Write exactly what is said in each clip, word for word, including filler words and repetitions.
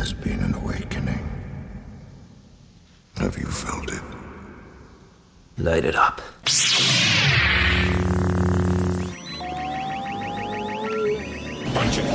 has been an awakening. Have you felt it? Light it up. Punch it.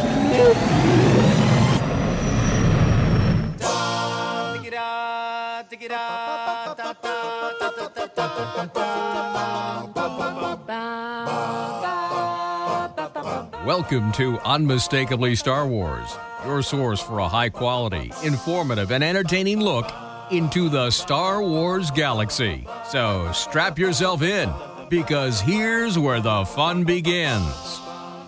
Welcome to Unmistakably Star Wars, your source for a high-quality, informative, and entertaining look into the Star Wars galaxy. So strap yourself in, because here's where the fun begins.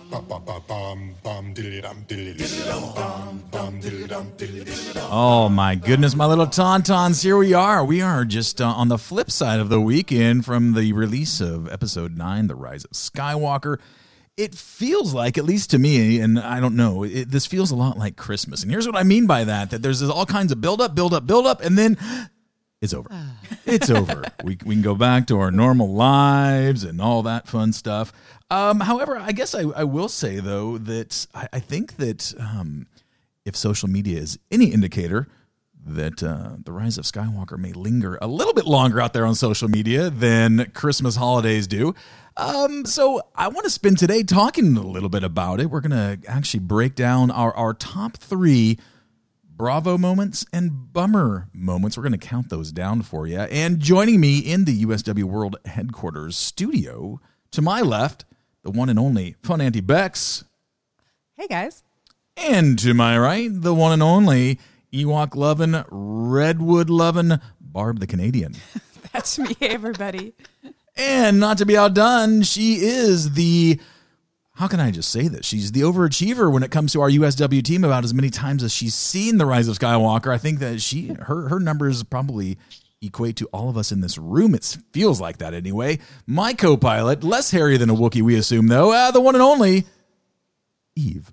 Oh my goodness, my little tauntauns, here we are. We are just uh, on the flip side of the weekend from the release of Episode nine, The Rise of Skywalker. It feels like, at least to me, and I don't know, it, this feels a lot like Christmas. And here's what I mean by that, that there's all kinds of build-up, build-up, build-up, and then it's over. It's over. We, we can go back to our normal lives and all that fun stuff. Um, however, I guess I, I will say, though, that I, I think that um, if social media is any indicator, that uh, The Rise of Skywalker may linger a little bit longer out there on social media than Christmas holidays do. Um, so I want to spend today talking a little bit about it. We're going to actually break down our, our top three Bravo moments and bummer moments. We're going to count those down for you. And joining me in the U S W World Headquarters studio, to my left, the one and only Fun Auntie Bex. Hey, guys. And to my right, the one and only Ewok-loving, Redwood-loving Barb the Canadian. That's me, everybody. And not to be outdone, she is the, how can I just say this? She's the overachiever when it comes to our U S W team. About as many times as she's seen The Rise of Skywalker, I think that she her her numbers probably equate to all of us in this room. It feels like that anyway. My co-pilot, less hairy than a Wookiee, we assume, though, uh, the one and only Eve.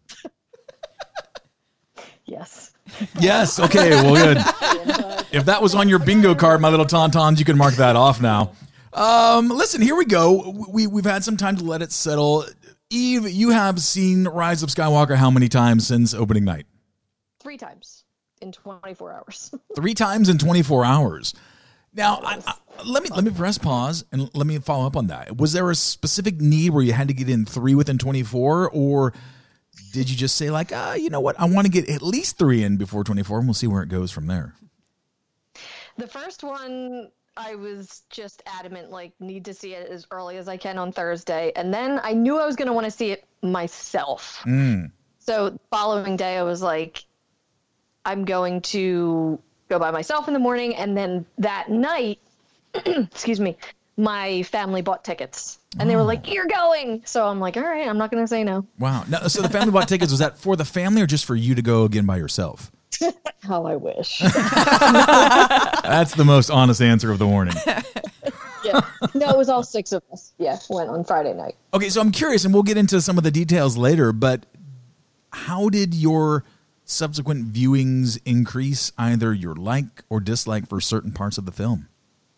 Yes. Yes. Okay. Well, good. If that was on your bingo card, my little tauntauns, you can mark that off now. Um, listen, here we go. We, we've had some time to let it settle. Eve, you have seen Rise of Skywalker how many times since opening night? Three times in twenty-four hours. Three times in twenty-four hours. Now, I, I, let me let me press pause and let me follow up on that. Was there a specific need where you had to get in three within twenty-four, or did you just say like, ah, you know what, I want to get at least three in before twenty-four, and we'll see where it goes from there? The first one, I was just adamant, like, need to see it as early as I can on Thursday. And then I knew I was going to want to see it myself. Mm. So the following day I was like, I'm going to go by myself in the morning. And then that night, excuse me, my family bought tickets. And they were like, you're going. So I'm like, all right, I'm not going to say no. Wow. Now, so the family bought tickets. Was that for the family or just for you to go again by yourself? How I wish. That's the most honest answer of the morning. Yeah. No, it was all six of us. Yeah, went on Friday night. Okay, so I'm curious, and we'll get into some of the details later, but how did your subsequent viewings increase either your like or dislike for certain parts of the film?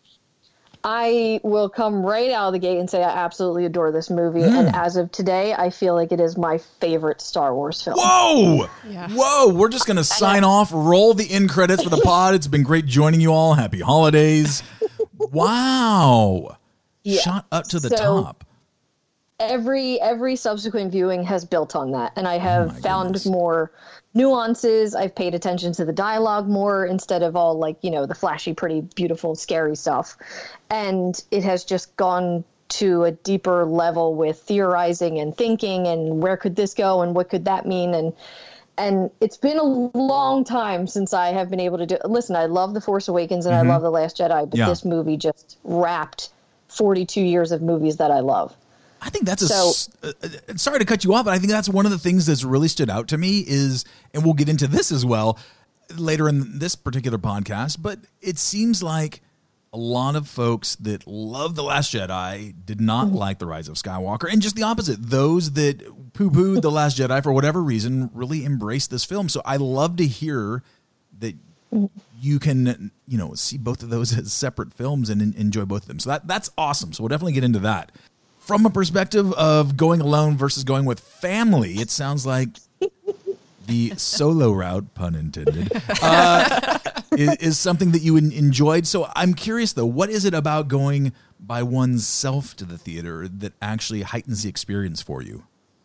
I will come right out of the gate and say I absolutely adore this movie. Mm. And as of today, I feel like it is my favorite Star Wars film. Whoa! Yeah. Whoa! We're just going to sign off, roll the end credits for the pod. It's been great joining you all. Happy holidays. Wow. Yeah. Shot up to the so, top. Every every subsequent viewing has built on that. And I have oh found goodness. more nuances. I've paid attention to the dialogue more instead of all like, you know, the flashy, pretty, beautiful, scary stuff. And it has just gone to a deeper level with theorizing and thinking and where could this go and what could that mean? And and it's been a long time since I have been able to do listen, I love The Force Awakens and mm-hmm. I love The Last Jedi, but yeah. this movie just wrapped forty-two years of movies that I love. I think that's a, so, uh, sorry to cut you off, but I think that's one of the things that's really stood out to me is, and we'll get into this as well later in this particular podcast, but it seems like a lot of folks that love The Last Jedi did not mm-hmm. like The Rise of Skywalker, and just the opposite. Those that poo-pooed The Last Jedi for whatever reason really embraced this film. So I love to hear that you can, you know, see both of those as separate films and en- enjoy both of them. So that that's awesome. So we'll definitely get into that. From a perspective of going alone versus going with family, it sounds like the solo route, pun intended, uh, is, is something that you en- enjoyed. So I'm curious, though, what is it about going by oneself to the theater that actually heightens the experience for you?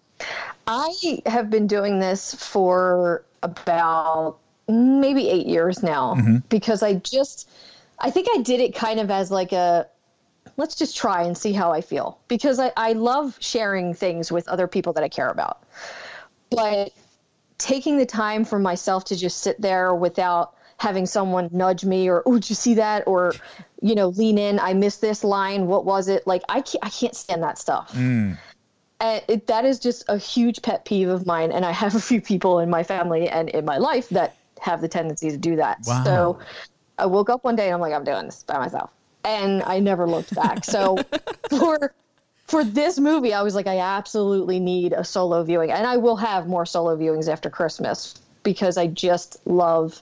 I have been doing this for about maybe eight years now mm-hmm. because I just, I think I did it kind of as like a, let's just try and see how I feel, because I, I love sharing things with other people that I care about. But taking the time for myself to just sit there without having someone nudge me or, oh, did you see that? Or, you know, lean in, I missed this line. What was it? Like, I can't, I can't stand that stuff. Mm. And it, that is just a huge pet peeve of mine. And I have a few people in my family and in my life that have the tendency to do that. Wow. So I woke up one day and I'm like, I'm doing this by myself. And I never looked back. So for for this movie, I was like, I absolutely need a solo viewing. And I will have more solo viewings after Christmas, because I just love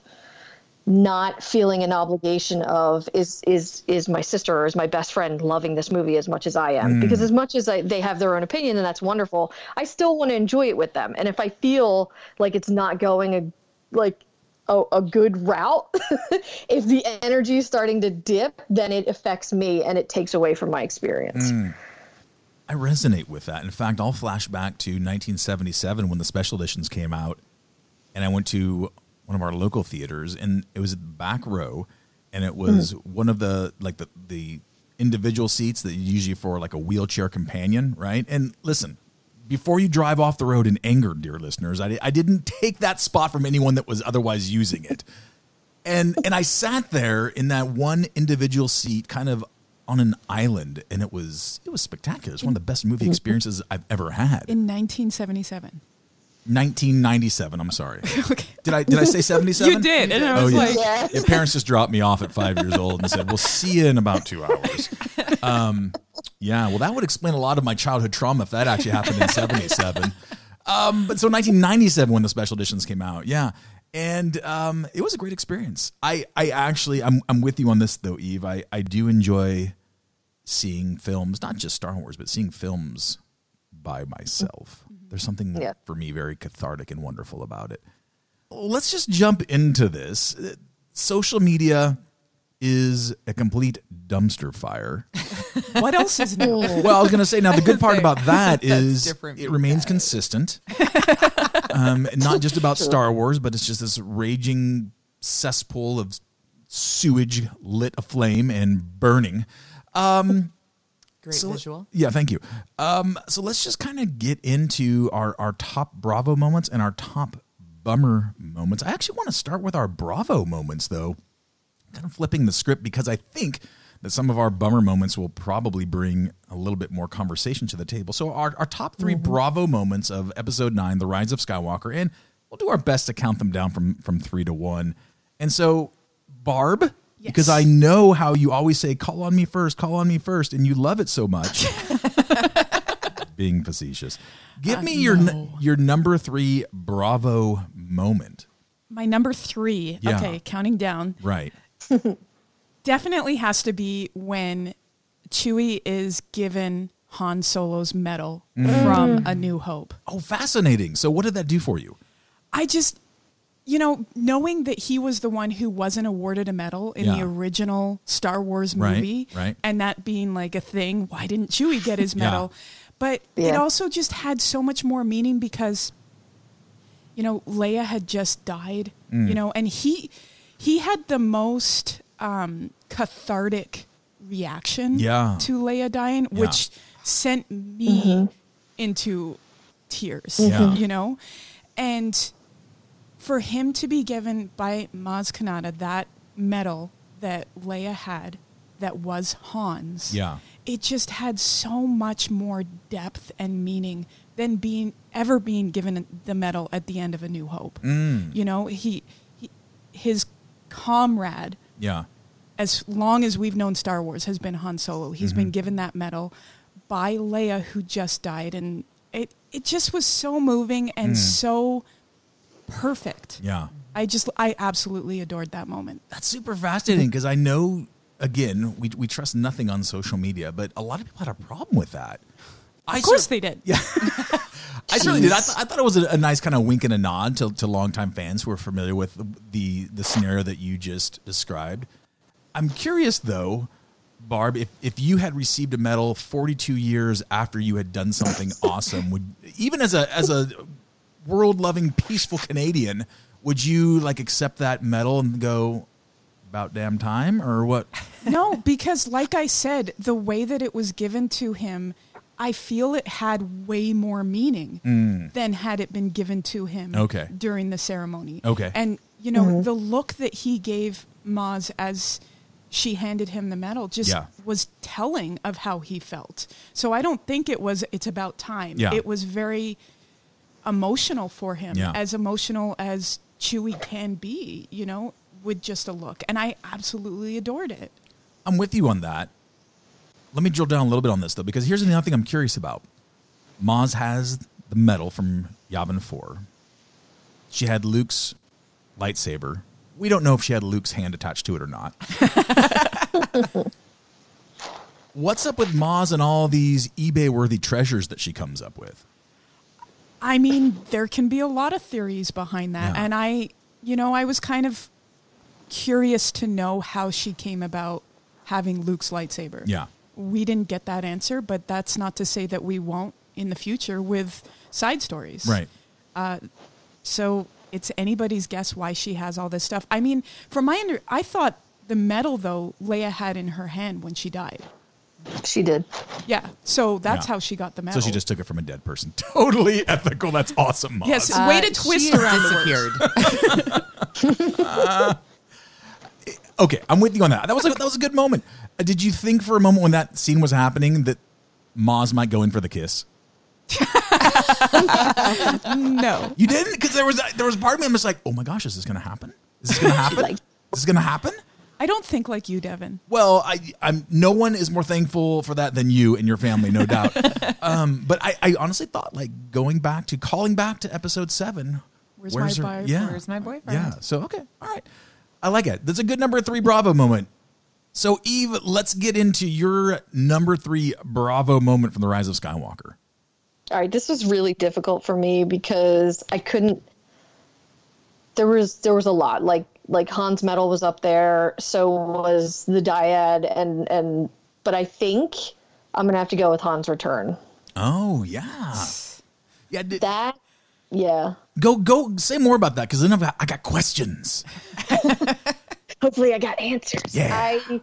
not feeling an obligation of is is is my sister or is my best friend loving this movie as much as I am. Mm. Because as much as I, they have their own opinion, and that's wonderful, I still want to enjoy it with them. And if I feel like it's not going a like a, a good route, if the energy is starting to dip, then it affects me and it takes away from my experience. Mm. I resonate with that. In fact, I'll flash back to nineteen seventy-seven when the special editions came out, and I went to one of our local theaters, and it was at the back row, and it was mm. one of the like the the individual seats that usually for like a wheelchair companion, right? And listen, before you drive off the road in anger, dear listeners, I, I didn't take that spot from anyone that was otherwise using it, and and I sat there in that one individual seat, kind of on an island, and it was it was spectacular. It's one of the best movie experiences I've ever had. In nineteen seventy-seven. nineteen ninety-seven. I'm sorry. Okay. Did I did I say seventy-seven? You did, and I was oh, yeah. like, yeah. Your parents just dropped me off at five years old and said, "We'll see you in about two hours." Um, yeah. Well, that would explain a lot of my childhood trauma if that actually happened in seventy-seven. Um, but so nineteen ninety-seven when the special editions came out, yeah, and um, it was a great experience. I I actually I'm I'm with you on this though, Eve. I I do enjoy seeing films, not just Star Wars, but seeing films by myself. There's something yeah. for me very cathartic and wonderful about it. Let's just jump into this. Social media is a complete dumpster fire. What else is new? Well, I was going to say, now the good part about that is it remains consistent. um, not just about Star Wars, but it's just this raging cesspool of sewage lit aflame and burning. Um, Great so, visual. Yeah, thank you. Um, so let's just kind of get into our, our top Bravo moments and our top bummer moments. I actually want to start with our Bravo moments, though. Kind of flipping the script, because I think that some of our bummer moments will probably bring a little bit more conversation to the table. So our, our top three mm-hmm. Bravo moments of Episode nine, The Rise of Skywalker, and we'll do our best to count them down from, from three to one. And so, Barb, yes. because I know how you always say, call on me first, call on me first, and you love it so much. Being facetious. Give uh, me your no. your number three Bravo moment. My number three, yeah. okay, counting down. Right. Definitely has to be when Chewie is given Han Solo's medal mm. from A New Hope. Oh, fascinating. So what did that do for you? I just, you know, knowing that he was the one who wasn't awarded a medal in yeah. the original Star Wars movie, right, right. and that being like a thing, why didn't Chewie get his medal? Yeah. But yeah. it also just had so much more meaning because, you know, Leia had just died, mm. you know, and he he had the most um, cathartic reaction yeah. to Leia dying, yeah. which sent me mm-hmm. into tears, yeah. you know? And for him to be given by Maz Kanata that medal that Leia had that was Han's, yeah. it just had so much more depth and meaning than being ever being given the medal at the end of A New Hope. Mm. You know, he, he his comrade, yeah. as long as we've known Star Wars, has been Han Solo. He's mm-hmm. been given that medal by Leia, who just died, and it it just was so moving and mm. so perfect. Yeah, I just I absolutely adored that moment. That's super fascinating because I know, again, we we trust nothing on social media, but a lot of people had a problem with that. I Of course cer- they did. Yeah. I certainly did. I, th- I thought it was a, a nice kind of wink and a nod to, to longtime fans who are familiar with the, the the scenario that you just described. I'm curious, though, Barb, if, if you had received a medal forty-two years after you had done something awesome, would even as a as a world-loving, peaceful Canadian, would you like accept that medal and go, about damn time, or what? No, because like I said, the way that it was given to him, I feel it had way more meaning mm. than had it been given to him okay. during the ceremony. Okay. And, you know, mm-hmm. the look that he gave Maz as she handed him the medal just yeah. was telling of how he felt. So I don't think it was, it's about time. Yeah. It was very emotional for him, yeah. as emotional as Chewie can be, you know, with just a look. And I absolutely adored it. I'm with you on that. Let me drill down a little bit on this, though, because here's another thing I'm curious about. Maz has the medal from Yavin four. She had Luke's lightsaber. We don't know if she had Luke's hand attached to it or not. What's up with Maz and all these eBay-worthy treasures that she comes up with? I mean, there can be a lot of theories behind that. Yeah. And I, you know, I was kind of curious to know how she came about having Luke's lightsaber. Yeah. We didn't get that answer, but that's not to say that we won't in the future with side stories. Right. Uh, so it's anybody's guess why she has all this stuff. I mean, from my under, I thought the medal, though, Leia had in her hand when she died. She did. Yeah. So that's Yeah. how she got the medal. So she just took it from a dead person. Totally ethical. That's awesome, Maz. Yes. Uh, way to twist she around the disappeared. uh, okay, I'm with you on that. That was a, that was a good moment. Uh, did you think for a moment when that scene was happening that Maz might go in for the kiss? No. You didn't? Because there was there was a part of me I'm just like, oh my gosh, is this going to happen? Is this going to happen? Like- Is this going to happen? I don't think like you, Devin. Well, I, I'm. No one is more thankful for that than you and your family, no doubt. um, but I, I honestly thought, like, going back to calling back to episode seven. Where's my her- boyfriend? Yeah, Where's my boyfriend? yeah. So okay, all right. I like it. That's a good number three Bravo moment. So Eve, let's get into your number three Bravo moment from The Rise of Skywalker. All right, this was really difficult for me because I couldn't. There was there was a lot. Like like Han's medal was up there, so was the dyad, and and but I think I'm gonna have to go with Han's return. Oh yeah, yeah. Did, That yeah. go go say more about that because then I've got, I got questions. Hopefully, I got answers. Yeah. I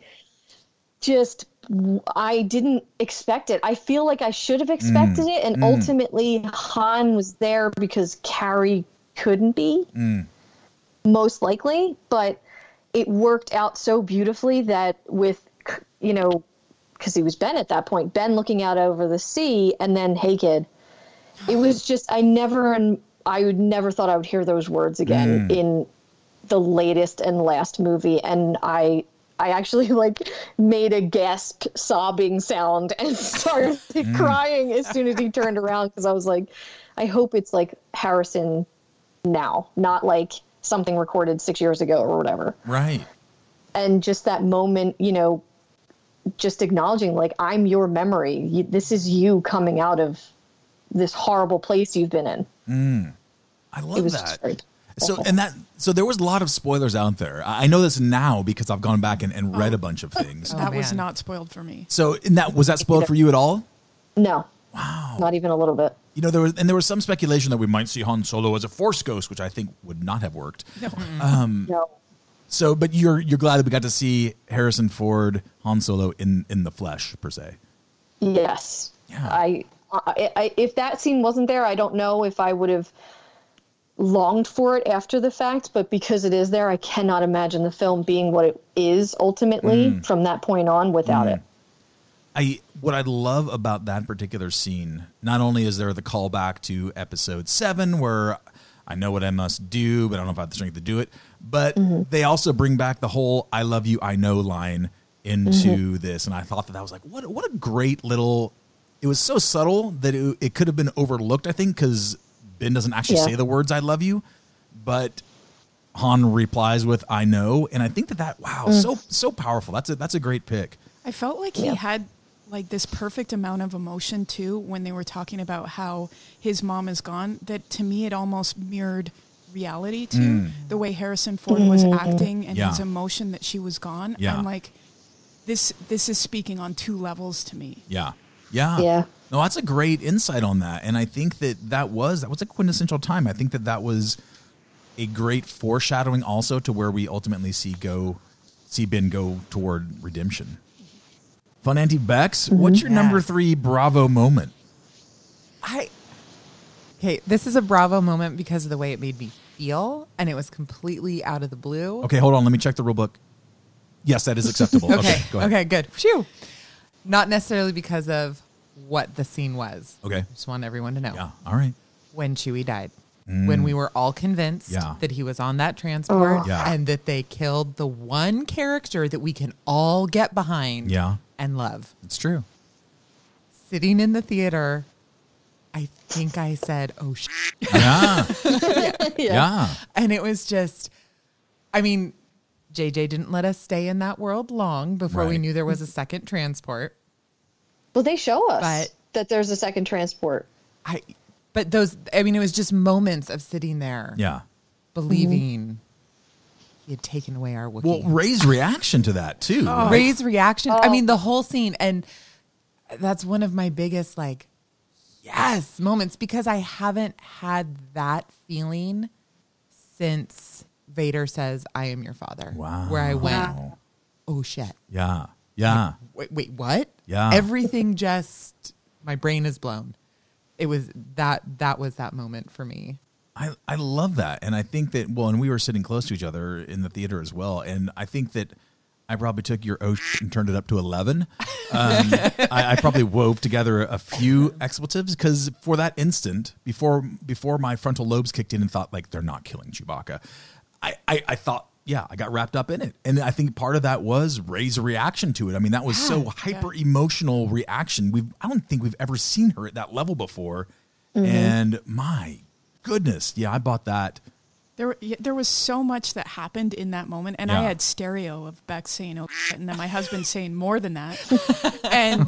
just I didn't expect it. I feel like I should have expected Mm. it, and Mm. ultimately Han was there because Carrie couldn't be. Mm. Most likely, but it worked out so beautifully that with, you know, because he was Ben at that point, Ben looking out over the sea, and then, hey kid, it was just, I never, and I would never thought I would hear those words again Mm. in the latest and last movie. And I, I actually like made a gasp sobbing sound and started Mm. crying as soon as he turned around. Cause I was like, I hope it's like Harrison now, not like something recorded six years ago or whatever. Right. And just that moment, you know, just acknowledging like, I'm your memory. You, this is you coming out of this horrible place you've been in. Mm. I It love was that. just very So awful. and that so there was a lot of spoilers out there. I I know this now because I've gone back and, and read a bunch of things. Oh, that was man. not spoiled for me. So in that was that spoiled for you at all? No, Wow. not even a little bit. You know, there was and there was some speculation that we might see Han Solo as a Force ghost, which I think would not have worked. Um, No. So, but you're you're glad that we got to see Harrison Ford Han Solo in in the flesh per se. Yes. Yeah. I, I, I, if that scene wasn't there, I don't know if I would have longed for it after the fact, but because it is there, I cannot imagine the film being what it is ultimately Mm. from that point on without Mm. it. I what I love about that particular scene, not only is there the callback to episode seven where I know what I must do, but I don't know if I have the strength to do it, but Mm-hmm. they also bring back the whole I love you, I know line into this. And I thought that that was like, what, what a great little, it was so subtle that it, it could have been overlooked, I think, because Ben doesn't actually Yeah. say the words I love you, but Han replies with I know. And I think that that, wow, so, so powerful. That's a, that's a great pick. I felt like Yeah. he had like this perfect amount of emotion too when they were talking about how his mom is gone, that to me it almost mirrored reality too. Mm. The way Harrison Ford was acting and yeah. his emotion that she was gone. Yeah. I'm like, this this is speaking on two levels to me. Yeah. Yeah. Yeah. No, that's a great insight on that. And I think that that was, that was a quintessential time. I think that that was a great foreshadowing also to where we ultimately see go, see Ben go toward redemption. Fun Auntie Bex, mm-hmm. what's your yes. number three Bravo moment? I, okay, this is a Bravo moment because of the way it made me feel, and it was completely out of the blue. Okay, hold on. Let me check the rule book. Yes, that is acceptable. okay, okay, go ahead. Okay, good. Phew. Not necessarily because of what the scene was. Okay. Just want everyone to know. Yeah, all right. When Chewie died. Mm. When we were all convinced yeah. that he was on that transport oh. yeah. and that they killed the one character that we can all get behind yeah. and love. It's true. Sitting in the theater, I think I said, oh, shit. Yeah. yeah. yeah. Yeah. And it was just, I mean, J J didn't let us stay in that world long before right. we knew there was a second transport. Well, they show us but that there's a second transport. I, but those, I mean, it was just moments of sitting there. Yeah. Believing mm-hmm. he had taken away our Wookiee. Well, Rey's reaction to that, too. Oh. Right? Rey's reaction. Oh. I mean, the whole scene. And that's one of my biggest, like, yes moments because I haven't had that feeling since Vader says, I am your father. Wow. Where I went, wow. oh, shit. Yeah. Yeah. Wait, wait, what? Yeah. Everything just, my brain is blown. It was that, that was that moment for me. I, I love that. And I think that, well, and we were sitting close to each other in the theater as well. And I think that I probably took your oh sh- and turned it up to eleven. Um, I, I probably wove together a few expletives because for that instant, before before my frontal lobes kicked in and thought, like, they're not killing Chewbacca, I, I, I thought, yeah, I got wrapped up in it. And I think part of that was Rey's reaction to it. I mean, that was yeah, so hyper emotional reaction. We've I don't think we've ever seen her at that level before. Mm-hmm. And my goodness, yeah, I bought that. There, there was so much that happened in that moment, and yeah. I had stereo of Bex saying "oh," shit, and then my husband saying more than that. And,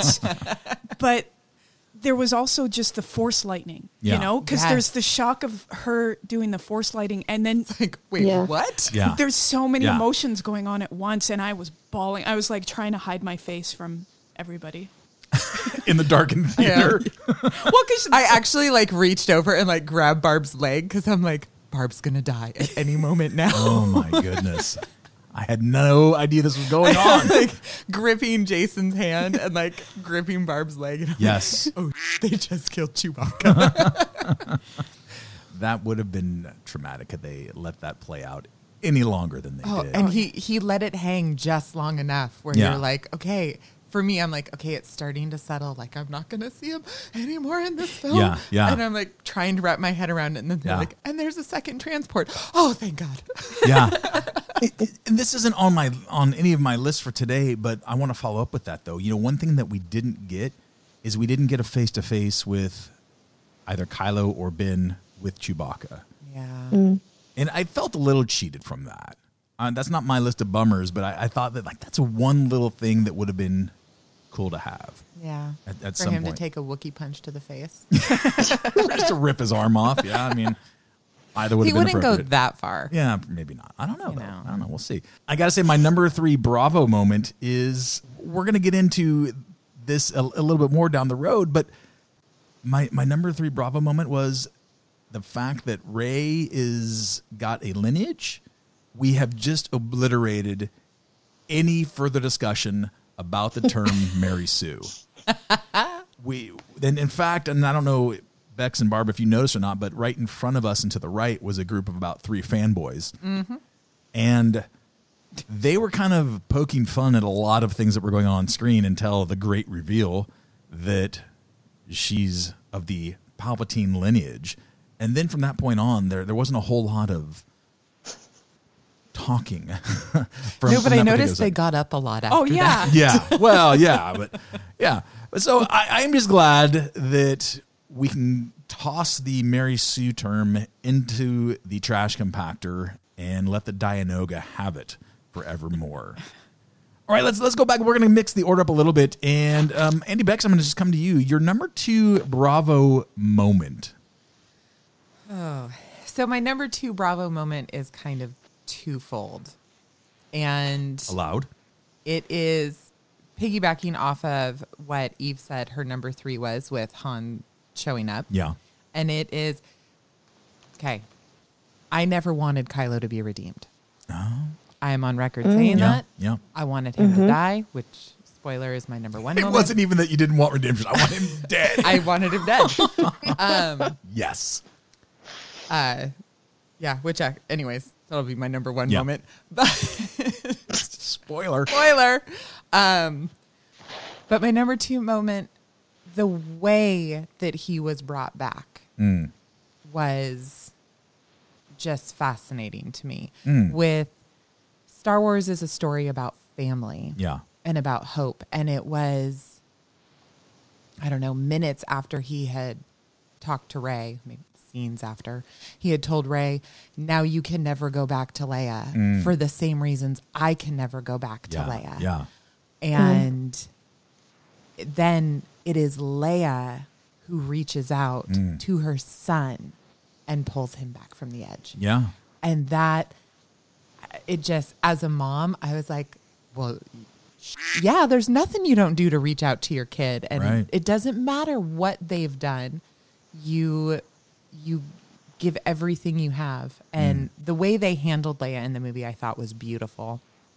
but there was also just the Force lightning, yeah. you know, because yes. there's the shock of her doing the Force lighting, and then it's like, wait, yeah. what? Yeah. There's so many yeah. emotions going on at once, and I was bawling. I was like trying to hide my face from everybody. In the darkened theater. Yeah. Well, because I actually like reached over and like grabbed Barb's leg because I'm like, Barb's gonna die at any moment now. Oh my goodness. I had no idea this was going on. like gripping Jason's hand and like gripping Barb's leg. And I'm yes. Like, oh, they just killed Chewbacca. That would have been traumatic had they let that play out any longer than they oh, did. and he he let it hang just long enough where Yeah. you're like, okay. For me, I'm like, okay, it's starting to settle. Like, I'm not going to see him anymore in this film. Yeah, yeah. And I'm like trying to wrap my head around it. And then they're Yeah. like, and there's a second transport. Oh, thank God. Yeah. It- it- and this isn't on my on any of my lists for today, but I want to follow up with that, though. You know, one thing that we didn't get is we didn't get a face-to-face with either Kylo or Ben with Chewbacca. Yeah. Mm. And I felt a little cheated from that. Uh, that's not my list of bummers, but I, I thought that like that's one little thing that would have been cool to have. Yeah. At, at For some him point. to take a Wookiee punch to the face. Just to rip his arm off. Yeah, I mean, either would He have been wouldn't go appropriate. that far. Yeah, maybe not. I don't know, You though. know. I don't know. We'll see. I got to say, my number three Bravo moment is we're going to get into this a, a little bit more down the road, but my, my number three Bravo moment was the fact that Rey is got a lineage. We have just obliterated any further discussion about the term Mary Sue. We then, in fact, and I don't know, Bex and Barb, if you noticed or not, but right in front of us and to the right was a group of about three fanboys. Mm-hmm. And they were kind of poking fun at a lot of things that were going on on screen until the great reveal that she's of the Palpatine lineage. And then from that point on, there there wasn't a whole lot of talking. from, No, but from I that noticed particular they got up a lot after Oh yeah, yeah. Well, yeah, but yeah. So I, I'm just glad that we can toss the Mary Sue term into the trash compactor and let the Dianoga have it forevermore. All All right, let's let's go back. We're going to mix the order up a little bit. And um, Andy Bex, I'm going to just come to you. Your number two Bravo moment. Oh, so my number two Bravo moment is kind of twofold. And Allowed. It is piggybacking off of what Eve said her number three was with Han showing up. Yeah. And it is, okay, I never wanted Kylo to be redeemed. Oh. I am on record saying Yeah, that. yeah. I wanted him to die, which, spoiler, is my number one It moment. wasn't even that you didn't want redemption. I want him dead. I wanted him dead. um, yes. uh, yeah, which, I, anyways, that'll be my number one Yeah. moment. Spoiler. Spoiler. Um, but my number two moment, the way that he was brought back Mm. was just fascinating to me. Mm. With Star Wars is a story about family Yeah. and about hope. And it was, I don't know, minutes after he had talked to Rey, maybe scenes after, he had told Rey, now you can never go back to Leia Mm. for the same reasons I can never go back to Yeah. Leia. Yeah. And then it is Leia who reaches out Mm. to her son and pulls him back from the edge. Yeah. And that, it just, as a mom, I was like, well, yeah, there's nothing you don't do to reach out to your kid. And Right. it doesn't matter what they've done. You, you give everything you have. And Mm. the way they handled Leia in the movie, I thought was beautiful.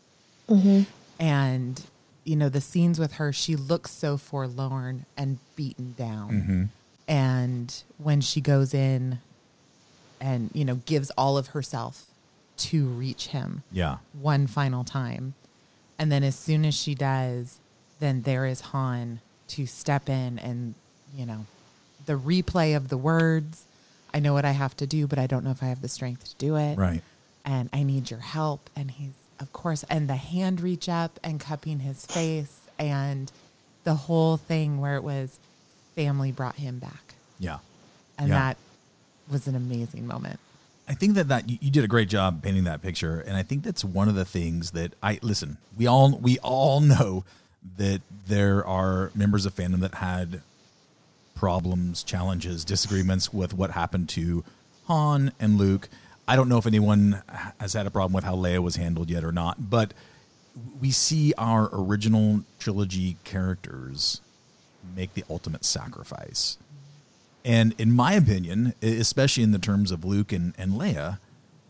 And, you know, the scenes with her, she looks so forlorn and beaten down. Mm-hmm. And when she goes in and, you know, gives all of herself to reach him Yeah. one final time. And then as soon as she does, then there is Han to step in and, you know, the replay of the words. I know what I have to do, but I don't know if I have the strength to do it. Right. And I need your help. And he's, of course, and the hand reach up and cupping his face and the whole thing where it was family brought him back. Yeah. And Yeah. that was an amazing moment. I think that, that you, you did a great job painting that picture, and I think that's one of the things that I listen. We all we all know that there are members of fandom that had problems, challenges, disagreements with what happened to Han and Luke. I don't know if anyone has had a problem with how Leia was handled yet or not, but we see our original trilogy characters make the ultimate sacrifice. And in my opinion, especially in the terms of Luke and, and Leia,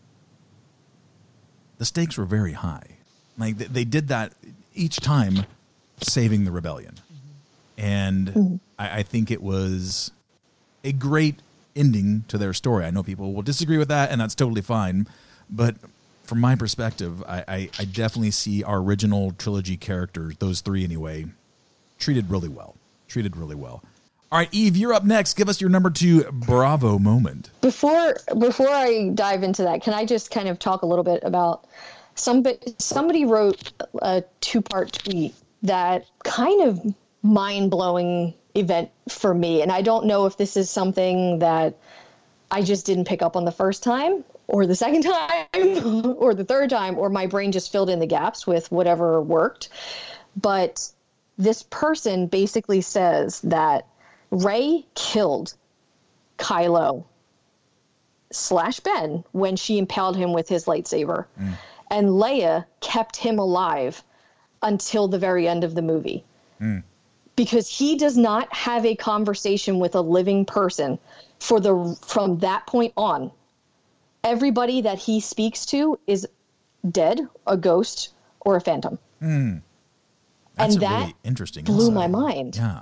the stakes were very high. Like they did that each time, saving the rebellion. And mm-hmm. I, I think it was a great ending to their story. I know people will disagree with that, and that's totally fine. But from my perspective, I, I, I definitely see our original trilogy characters, those three anyway, treated really well. Treated really well. All right, Eve, you're up next. Give us your number two Bravo moment. Before before I dive into that, can I just kind of talk a little bit about somebody somebody wrote a two-part tweet that kind of mind-blowing event for me, and I don't know if this is something that I just didn't pick up on the first time or the second time or the third time, or my brain just filled in the gaps with whatever worked. But this person basically says that Rey killed Kylo slash Ben when she impaled him with his lightsaber. Mm. And Leia kept him alive until the very end of the movie. Mm. Because he does not have a conversation with a living person for the from that point on. Everybody that he speaks to is dead, a ghost, or a phantom. Mm. That's and a that really interesting blew insight. my mind. Yeah.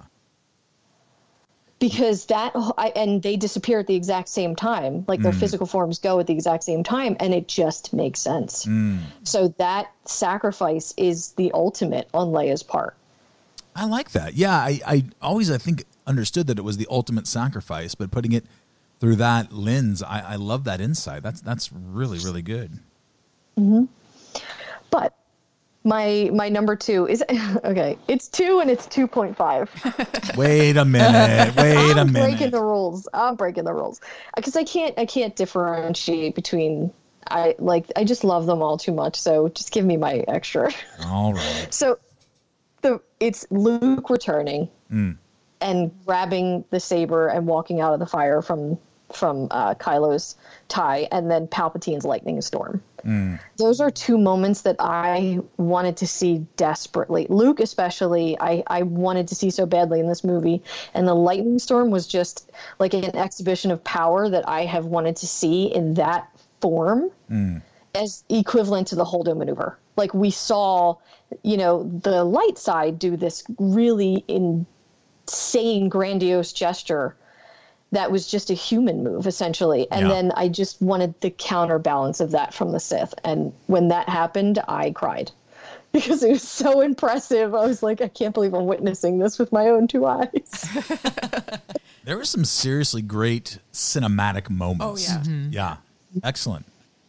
Because that, I, and they disappear at the exact same time, like their mm. physical forms go at the exact same time, and it just makes sense. Mm. So that sacrifice is the ultimate on Leia's part. I like that. Yeah, I, I always, I think, understood that it was the ultimate sacrifice, but putting it through that lens, I, I love that insight. That's that's really, really good. Mm-hmm. But My my number two is, okay, it's two and it's two point five. Wait a minute. Wait I'm a minute. breaking the rules. I'm breaking the rules. Because I can't I can't differentiate between I like I just love them all too much. So just give me my extra. All right. So the it's Luke returning Mm. and grabbing the saber and walking out of the fire from from uh, Kylo's tie, and then Palpatine's lightning storm. Mm. Those are two moments that I wanted to see desperately. Luke especially, I, I wanted to see so badly in this movie. And the lightning storm was just like an exhibition of power that I have wanted to see in that form Mm. as equivalent to the Holdo maneuver. Like we saw, you know, the light side do this really insane, grandiose gesture that was just a human move, essentially. And Yeah. then I just wanted the counterbalance of that from the Sith. And when that happened, I cried because it was so impressive. I was like, I can't believe I'm witnessing this with my own two eyes. There were some seriously great cinematic moments. Oh, yeah. Mm-hmm. Yeah. Excellent.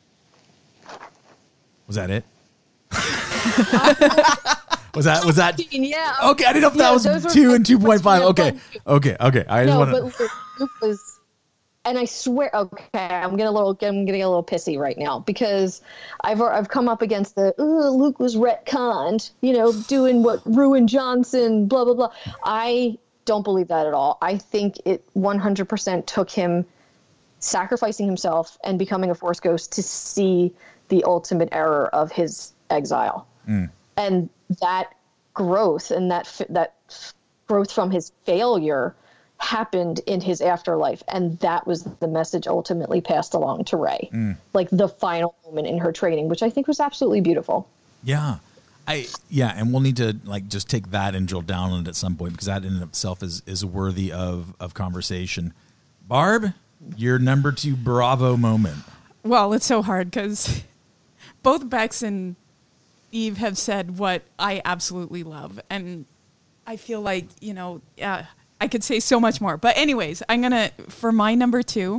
Was that it? Was that was that Yeah. okay? I didn't know if that Yeah, was those were two my and two point five. favorites. Okay, okay, okay. I just No, want but to. Luke, Luke was, and I swear, okay, I'm getting a little, I'm getting a little pissy right now because I've I've come up against the "Ugh, Luke was retconned, you know, doing what ruined Johnson, blah blah blah. I don't believe that at all. I think it one hundred percent took him sacrificing himself and becoming a Force ghost to see the ultimate error of his exile. Mm. And that growth and that f- that f- growth from his failure happened in his afterlife, and that was the message ultimately passed along to Rey, Mm. like the final moment in her training, which I think was absolutely beautiful. Yeah, I yeah, and we'll need to like just take that and drill down on it at some point because that in and of itself is is worthy of of conversation. Barb, your number two Bravo moment. Well, it's so hard because both Bex and Eve have said what I absolutely love. And I feel like, you know, uh, I could say so much more. But anyways, I'm going to, for my number two,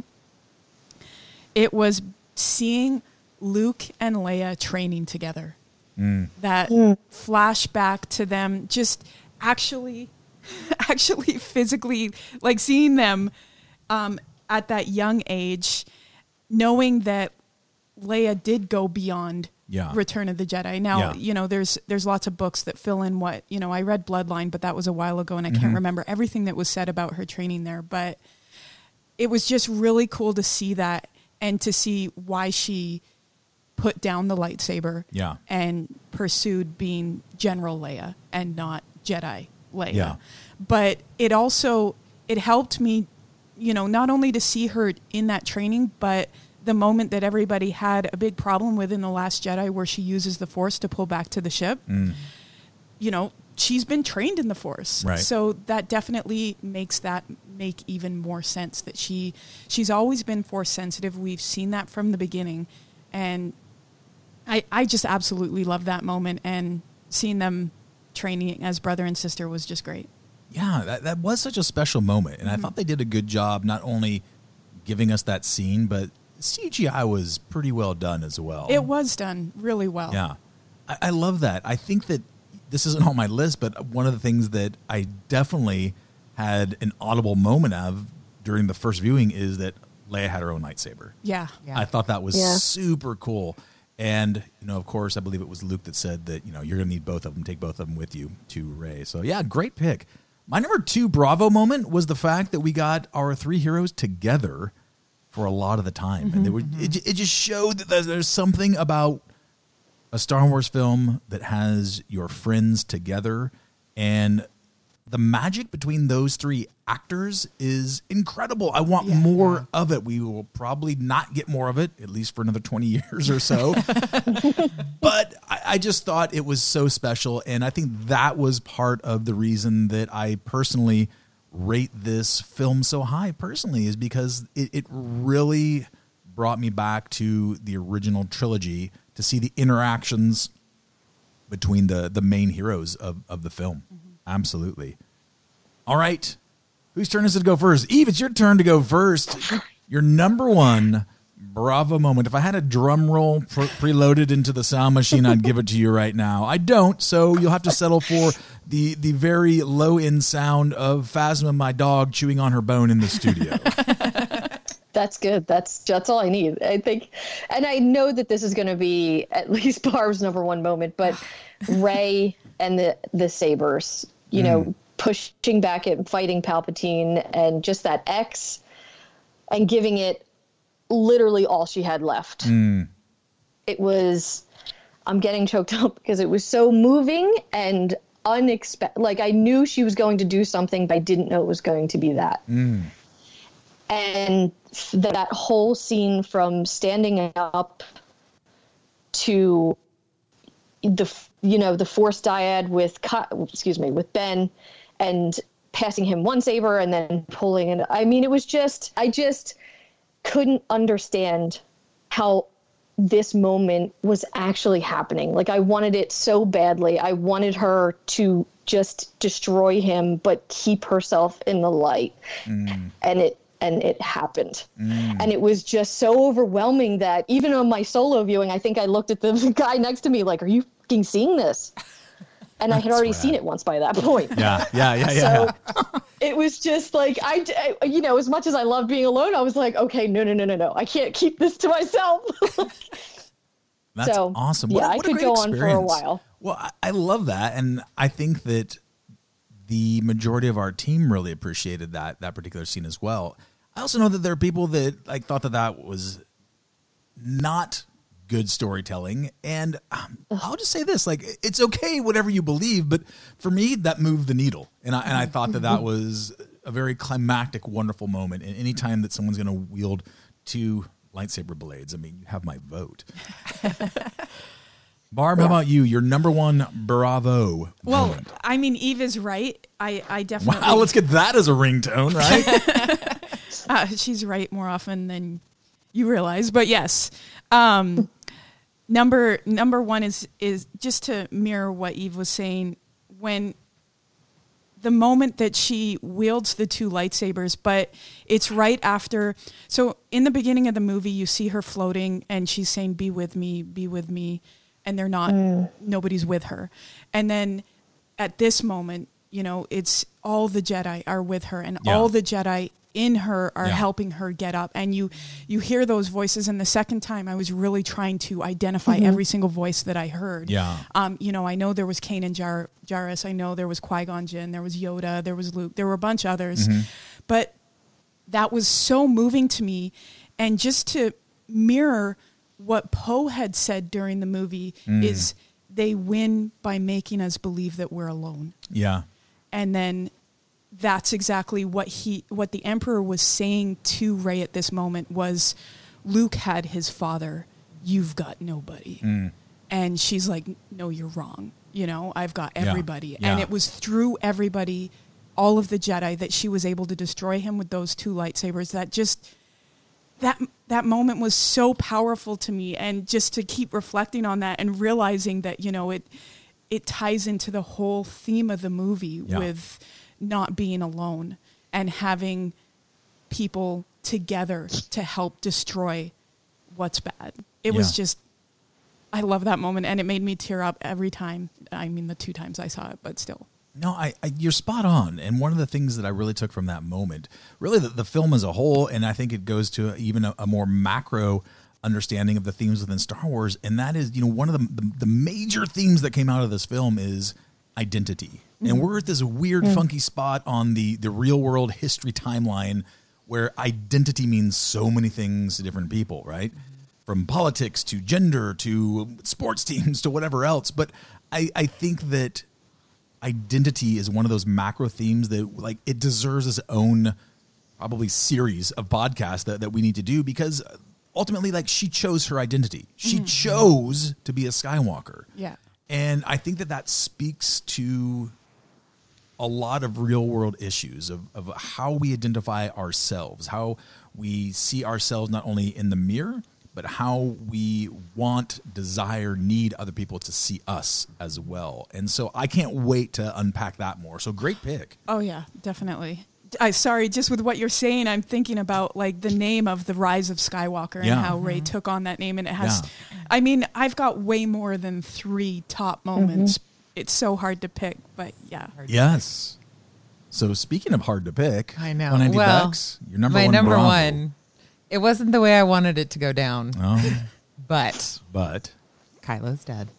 it was seeing Luke and Leia training together. Mm. That flashback to them just actually, actually physically, like seeing them um, at that young age, knowing that Leia did go beyond Yeah. Return of the Jedi. Now, Yeah. you know, there's there's lots of books that fill in what, you know, I read Bloodline, but that was a while ago and I Mhm. can't remember everything that was said about her training there. But it was just really cool to see that and to see why she put down the lightsaber Yeah. and pursued being General Leia and not Jedi Leia. Yeah. But it also, it helped me, you know, not only to see her in that training, but the moment that everybody had a big problem with in The Last Jedi where she uses the Force to pull back to the ship. Mm. You know, she's been trained in the Force. Right. So that definitely makes that make even more sense that she she's always been Force sensitive. We've seen that from the beginning. And I I just absolutely love that moment, and seeing them training as brother and sister was just great. Yeah, that, that was such a special moment. And Mhm. I thought they did a good job not only giving us that scene, but C G I was pretty well done as well. It was done really well. Yeah. I, I love that. I think that this isn't on my list, but one of the things that I definitely had an audible moment of during the first viewing is that Leia had her own lightsaber. Yeah. I thought that was Yeah. super cool. And, you know, of course, I believe it was Luke that said that, you know, you're going to need both of them, take both of them with you to Rey. So, yeah, great pick. My number two Bravo moment was the fact that we got our three heroes together for a lot of the time. And they were, it, it just showed that there's, there's something about a Star Wars film that has your friends together, and the magic between those three actors is incredible. I want Yeah. more of it. We will probably not get more of it, at least for another twenty years or so. But I, I just thought it was so special, and I think that was part of the reason that I personally rate this film so high personally, is because it, it really brought me back to the original trilogy to see the interactions between the the main heroes of, of the film. Absolutely. All right. Whose turn is it to go first? Eve, it's your turn to go first. Your number one Bravo moment. If I had a drum roll pre- preloaded into the sound machine, I'd give it to you right now. I don't, so you'll have to settle for the the very low end sound of Phasma, my dog, chewing on her bone in the studio. That's good. That's that's all I need. I think, and I know that this is going to be at least Barb's number one moment, but Rey and the the sabers, you mm. know, pushing back at fighting Palpatine, and just that X, and giving it literally all she had left. Mm. It was, I'm getting choked up because it was so moving and unexpected. Like, I knew she was going to do something, but I didn't know it was going to be that. Mm. And that whole scene from standing up to the, you know, the Force dyad with, excuse me, with Ben, and passing him one saber and then pulling it. I mean, it was just, I just couldn't understand how this moment was actually happening. Like, I wanted it so badly. I wanted her to just destroy him, but keep herself in the light. Mm. And it, and it happened. Mm. And it was just so overwhelming that even on my solo viewing, I think I looked at the guy next to me like, are you fucking seeing this? And I had already rad. seen it once by that point. Yeah, yeah, yeah, yeah. So it was just like, I, I, you know, as much as I loved being alone, I was like, okay, no, no, no, no, no. I can't keep this to myself. That's so, awesome. What, yeah, what I could go experience. on for a while. Well, I, I love that. And I think that the majority of our team really appreciated that that particular scene as well. I also know that there are people that like thought that that was not good storytelling, and um, I'll just say this: like, it's okay, whatever you believe, but for me, that moved the needle, and I and I thought that that was a very climactic, wonderful moment. And any time that someone's going to wield two lightsaber blades, I mean, you have my vote. Barb, how about you? Your number one bravo Well, moment. I mean, Eve is right. I, I definitely... Wow, let's get that as a ringtone, right? uh, she's right more often than you realize. But yes, um, number number one is is just to mirror what Eve was saying. When the moment that she wields the two lightsabers, but it's right after... So in the beginning of the movie, you see her floating, and she's saying, be with me, be with me. And they're not, mm. nobody's with her. And then at this moment, you know, it's all the Jedi are with her, and yeah. all the Jedi in her are yeah. helping her get up. And you you hear those voices. And the second time I was really trying to identify mm-hmm. every single voice that I heard. Yeah. Um, you know, I know there was Kanan Jar- Jarrus. I know there was Qui-Gon Jinn. There was Yoda. There was Luke. There were a bunch of others. Mm-hmm. But that was so moving to me. And just to mirror what Poe had said during the movie mm. is they win by making us believe that we're alone. Yeah. And then that's exactly what he, what the Emperor was saying to Rey at this moment was, Luke had his father, you've got nobody. Mm. And she's like, no, you're wrong. You know, I've got everybody. Yeah. Yeah. And it was through everybody, all of the Jedi, that she was able to destroy him with those two lightsabers. That just... That that moment was so powerful to me, and just to keep reflecting on that and realizing that, you know, it it ties into the whole theme of the movie yeah. with not being alone and having people together to help destroy what's bad. It yeah. was just, I love that moment, and it made me tear up every time. I mean, the two times I saw it, but still. No, I, I you're spot on. And one of the things that I really took from that moment, really the, the film as a whole, and I think it goes to even a, a more macro understanding of the themes within Star Wars, and that is, you know, one of the, the, the major themes that came out of this film is identity. Mm-hmm. And we're at this weird, mm-hmm. funky spot on the, the real world history timeline where identity means so many things to different people, right? Mm-hmm. From politics to gender to sports teams to whatever else. But I, I think that identity is one of those macro themes that, like, it deserves its own probably series of podcasts that, that we need to do, because ultimately, like, she chose her identity. She mm-hmm. chose to be a Skywalker. Yeah. And I think that that speaks to a lot of real world issues of, of how we identify ourselves, how we see ourselves not only in the mirror, but how we want, desire, need other people to see us as well. And so I can't wait to unpack that more. So great pick. Oh, yeah, definitely. I sorry, just with what you're saying, I'm thinking about, like, the name of The Rise of Skywalker and yeah. how Rey mm-hmm. took on that name. And it has, yeah. I mean, I've got way more than three top moments. Mm-hmm. It's so hard to pick, but yeah. Yes. So speaking of hard to pick, I know. one ninety well, Bex, your number my one number Bravo. one It wasn't the way I wanted it to go down. Oh, But but Kylo's dead.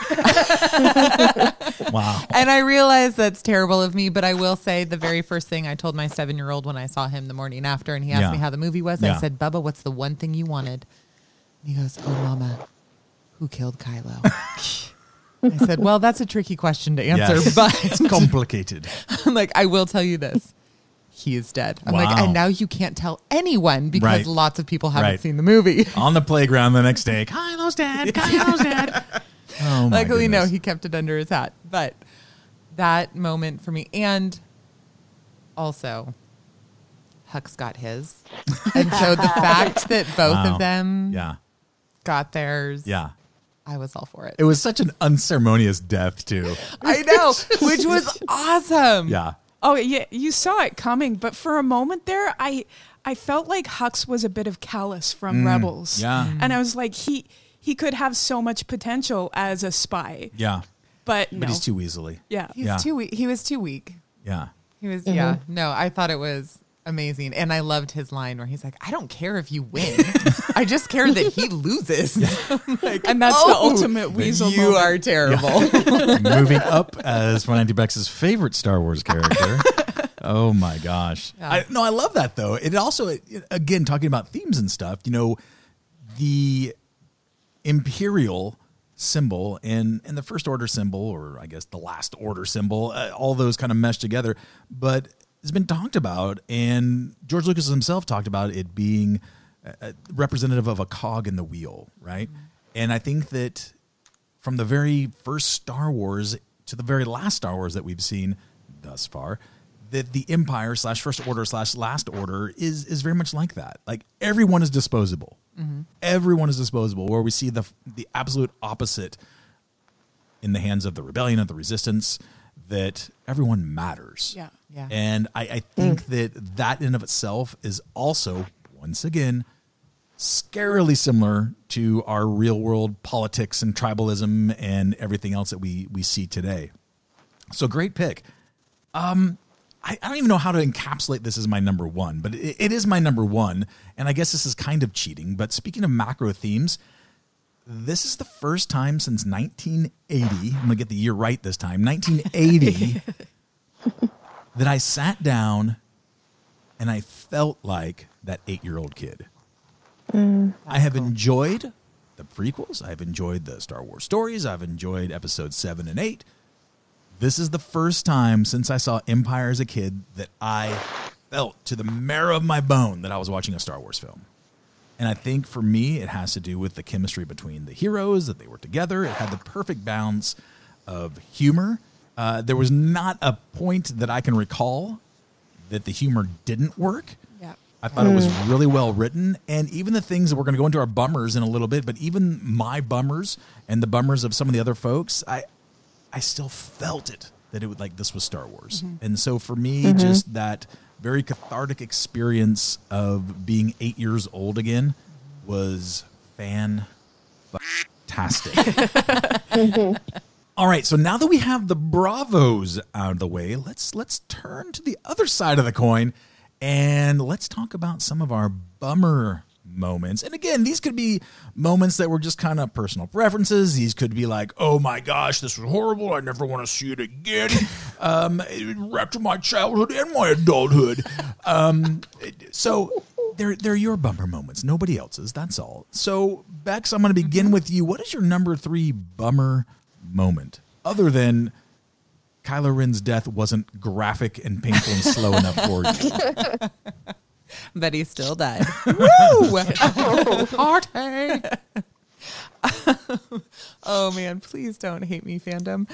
wow. And I realize that's terrible of me, but I will say the very first thing I told my seven-year-old when I saw him the morning after and he asked Yeah. me how the movie was, Yeah. I said, Bubba, what's the one thing you wanted? And he goes, oh, Mama, who killed Kylo? I said, well, that's a tricky question to answer, Yes. but It's complicated. I'm like, I will tell you this. He is dead. I'm like, Wow. and now you can't tell anyone because Right. lots of people haven't Right. seen the movie. On the playground the next day, Kylo's dead. Kylo's dead. Oh, my Luckily, no, goodness. he kept it under his hat. But that moment for me, and also, Hux got his. And so the fact that both Wow. of them Yeah. got theirs, Yeah. I was all for it. It was such an unceremonious death, too. I know, which was awesome. Yeah. Oh yeah, you saw it coming, but for a moment there, I I felt like Hux was a bit of Callus from Rebels. yeah. and I was like, he he could have so much potential as a spy, Yeah. but no, But he's too easily. yeah, He's Yeah. too weak. He was too weak. Yeah. He was, yeah. No, I thought it was amazing. And I loved his line where he's like, I don't care if you win. I just care that he loses. Like, and that's the oh, ultimate weasel. You moment. are terrible. Moving up as Fernando Bex's favorite Star Wars character. Oh my gosh! Yeah. I, no, I love that though. It also, it, again, talking about themes and stuff. You know, the Imperial symbol and and the First Order symbol, or I guess the Last Order symbol, uh, all those kind of mesh together. But it's been talked about, and George Lucas himself talked about it being uh, representative of a cog in the wheel, right? Mm-hmm. And I think that from the very first Star Wars to the very last Star Wars that we've seen thus far, that the Empire slash First Order slash Last Order is is very much like that. Like everyone is disposable. Mm-hmm. Everyone is disposable. Where we see the the absolute opposite in the hands of the rebellion, of the resistance, that everyone matters. Yeah. Yeah. And I, I think that that in of itself is also, once again, scarily similar to our real world politics and tribalism and everything else that we we see today. So great pick. Um, I, I don't even know how to encapsulate this as my number one, but it, it is my number one. And I guess this is kind of cheating. But speaking of macro themes, this is the first time since nineteen eighty. I'm going to get the year right this time. nineteen eighty that I sat down and I felt like that eight-year-old kid. Mm. I have enjoyed the prequels. I've enjoyed the Star Wars stories. I've enjoyed episodes seven and eight. This is the first time since I saw Empire as a kid that I felt to the marrow of my bone that I was watching a Star Wars film. And I think for me, it has to do with the chemistry between the heroes, that they were together. It had the perfect balance of humor. Uh, there was not a point that I can recall that the humor didn't work. Yeah. I thought it was really well written. And even the things that we're going to go into our bummers in a little bit, but even my bummers and the bummers of some of the other folks, I I still felt it, that it would like this was Star Wars. Mm-hmm. And so for me, mm-hmm. just that very cathartic experience of being eight years old again was fan-tastic. mm-hmm. All right, so now that we have the bravos out of the way, let's let's turn to the other side of the coin and let's talk about some of our bummer moments. And again, these could be moments that were just kind of personal preferences. These could be like, oh my gosh, this was horrible. I never want to see it again. um, it wrecked my childhood and my adulthood. Um, so they're, they're your bummer moments, nobody else's. That's all. So Bex, I'm going to begin with you. What is your number three bummer moment, other than Kylo Ren's death wasn't graphic and painful and slow enough for you? But he still died. Woo! Party! Oh, man. Please don't hate me, fandom.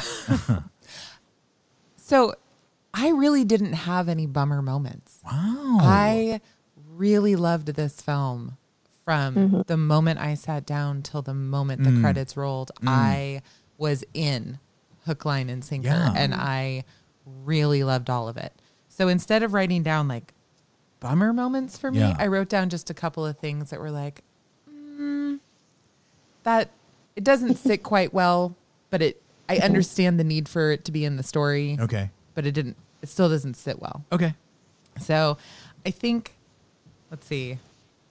So I really didn't have any bummer moments. Wow. I really loved this film from Mm-hmm. the moment I sat down till the moment the Mm. credits rolled. Mm. I was in hook, line, and sinker, Yeah. and I really loved all of it. So instead of writing down like bummer moments for me, Yeah. I wrote down just a couple of things that were like, mm, that it doesn't sit quite well, but it, I understand the need for it to be in the story, Okay. but it didn't, it still doesn't sit well. Okay. So I think, let's see,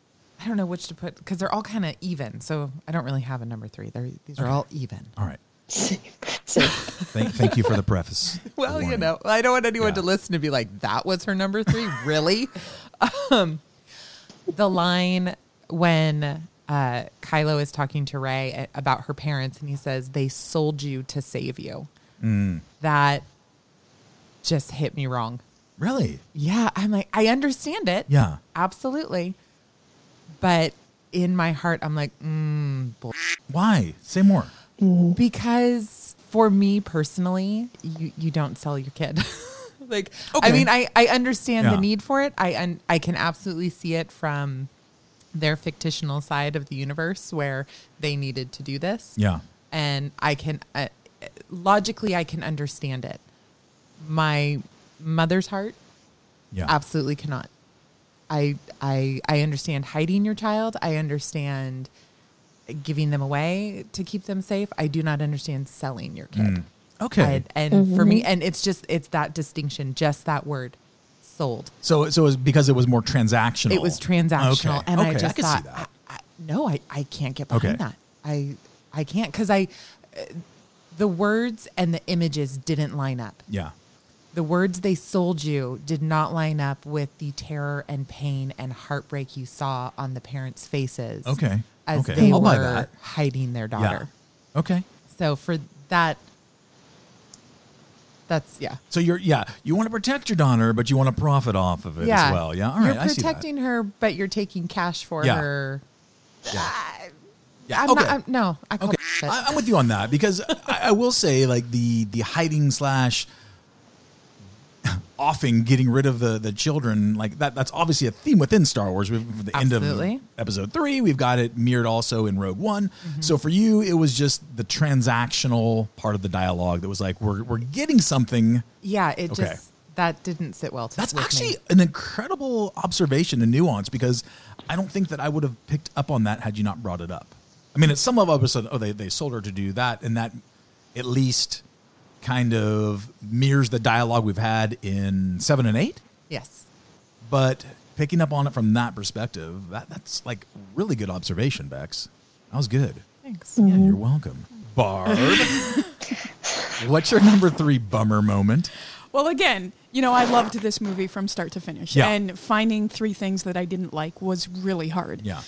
I don't know which to put because they're all kind of even. So I don't really have a number three. They're, these are Okay. all even. All right. So, Thank, thank you for the preface. Well, you Warning. know, I don't want anyone Yeah. to listen to be like, that was her number three? Really? um, the line when uh, Kylo is talking to Rey about her parents and he says, they sold you to save you. Mm. That just hit me wrong. Really? Yeah. I'm like, I understand it. Yeah. Absolutely. But in my heart, I'm like, mm, bull. Why? Say more. Because for me personally, you, you don't sell your kid. like, Okay. I mean, I, I understand Yeah. the need for it. I un, I can absolutely see it from their fictional side of the universe where they needed to do this. Yeah. And I can, uh, logically, I can understand it. My mother's heart Yeah. absolutely cannot. I, I, I understand hiding your child. I understand giving them away to keep them safe. I do not understand selling your kid. Mm. Okay. I, and for me, and it's just, it's that distinction, just that word, sold. So, so it was because it was more transactional. It was transactional. Okay. And okay. I just I can thought, see that. I, I, no, I, I can't get behind Okay. that. I, I can't. Cause I, uh, the words and the images didn't line up. Yeah. The words they sold you did not line up with the terror and pain and heartbreak you saw on the parents' faces. Okay. As Okay. they I'll buy were that. hiding their daughter. Yeah. Okay. So for that, that's, yeah. So you're, yeah, you want to protect your daughter, but you want to profit off of it Yeah. as well. Yeah. All right. You're I see that. protecting her, but you're taking cash for Yeah. her. Yeah. I'm okay. not, I'm, no, I call Okay, it. I, I'm with you on that because I, I will say, like the the hiding slash offing, getting rid of the the children, like that. That's obviously a theme within Star Wars. We've, for the Absolutely. end of Episode Three, we've got it mirrored also in Rogue One. Mm-hmm. So for you, it was just the transactional part of the dialogue that was like, we're we're getting something. Yeah, it Okay. just, that didn't sit well to That's with actually me. an incredible observation and nuance because I don't think that I would have picked up on that had you not brought it up. I mean, at some level, I was said, oh, they, they sold her to do that, and that at least kind of mirrors the dialogue we've had in seven and eight. Yes. But picking up on it from that perspective, that that's like really good observation, Bex. That was good. Thanks. Yeah, you're welcome. Barb, what's your number three bummer moment? Well, again, you know, I loved this movie from start to finish. Yeah. And finding three things that I didn't like was really hard. Yeah.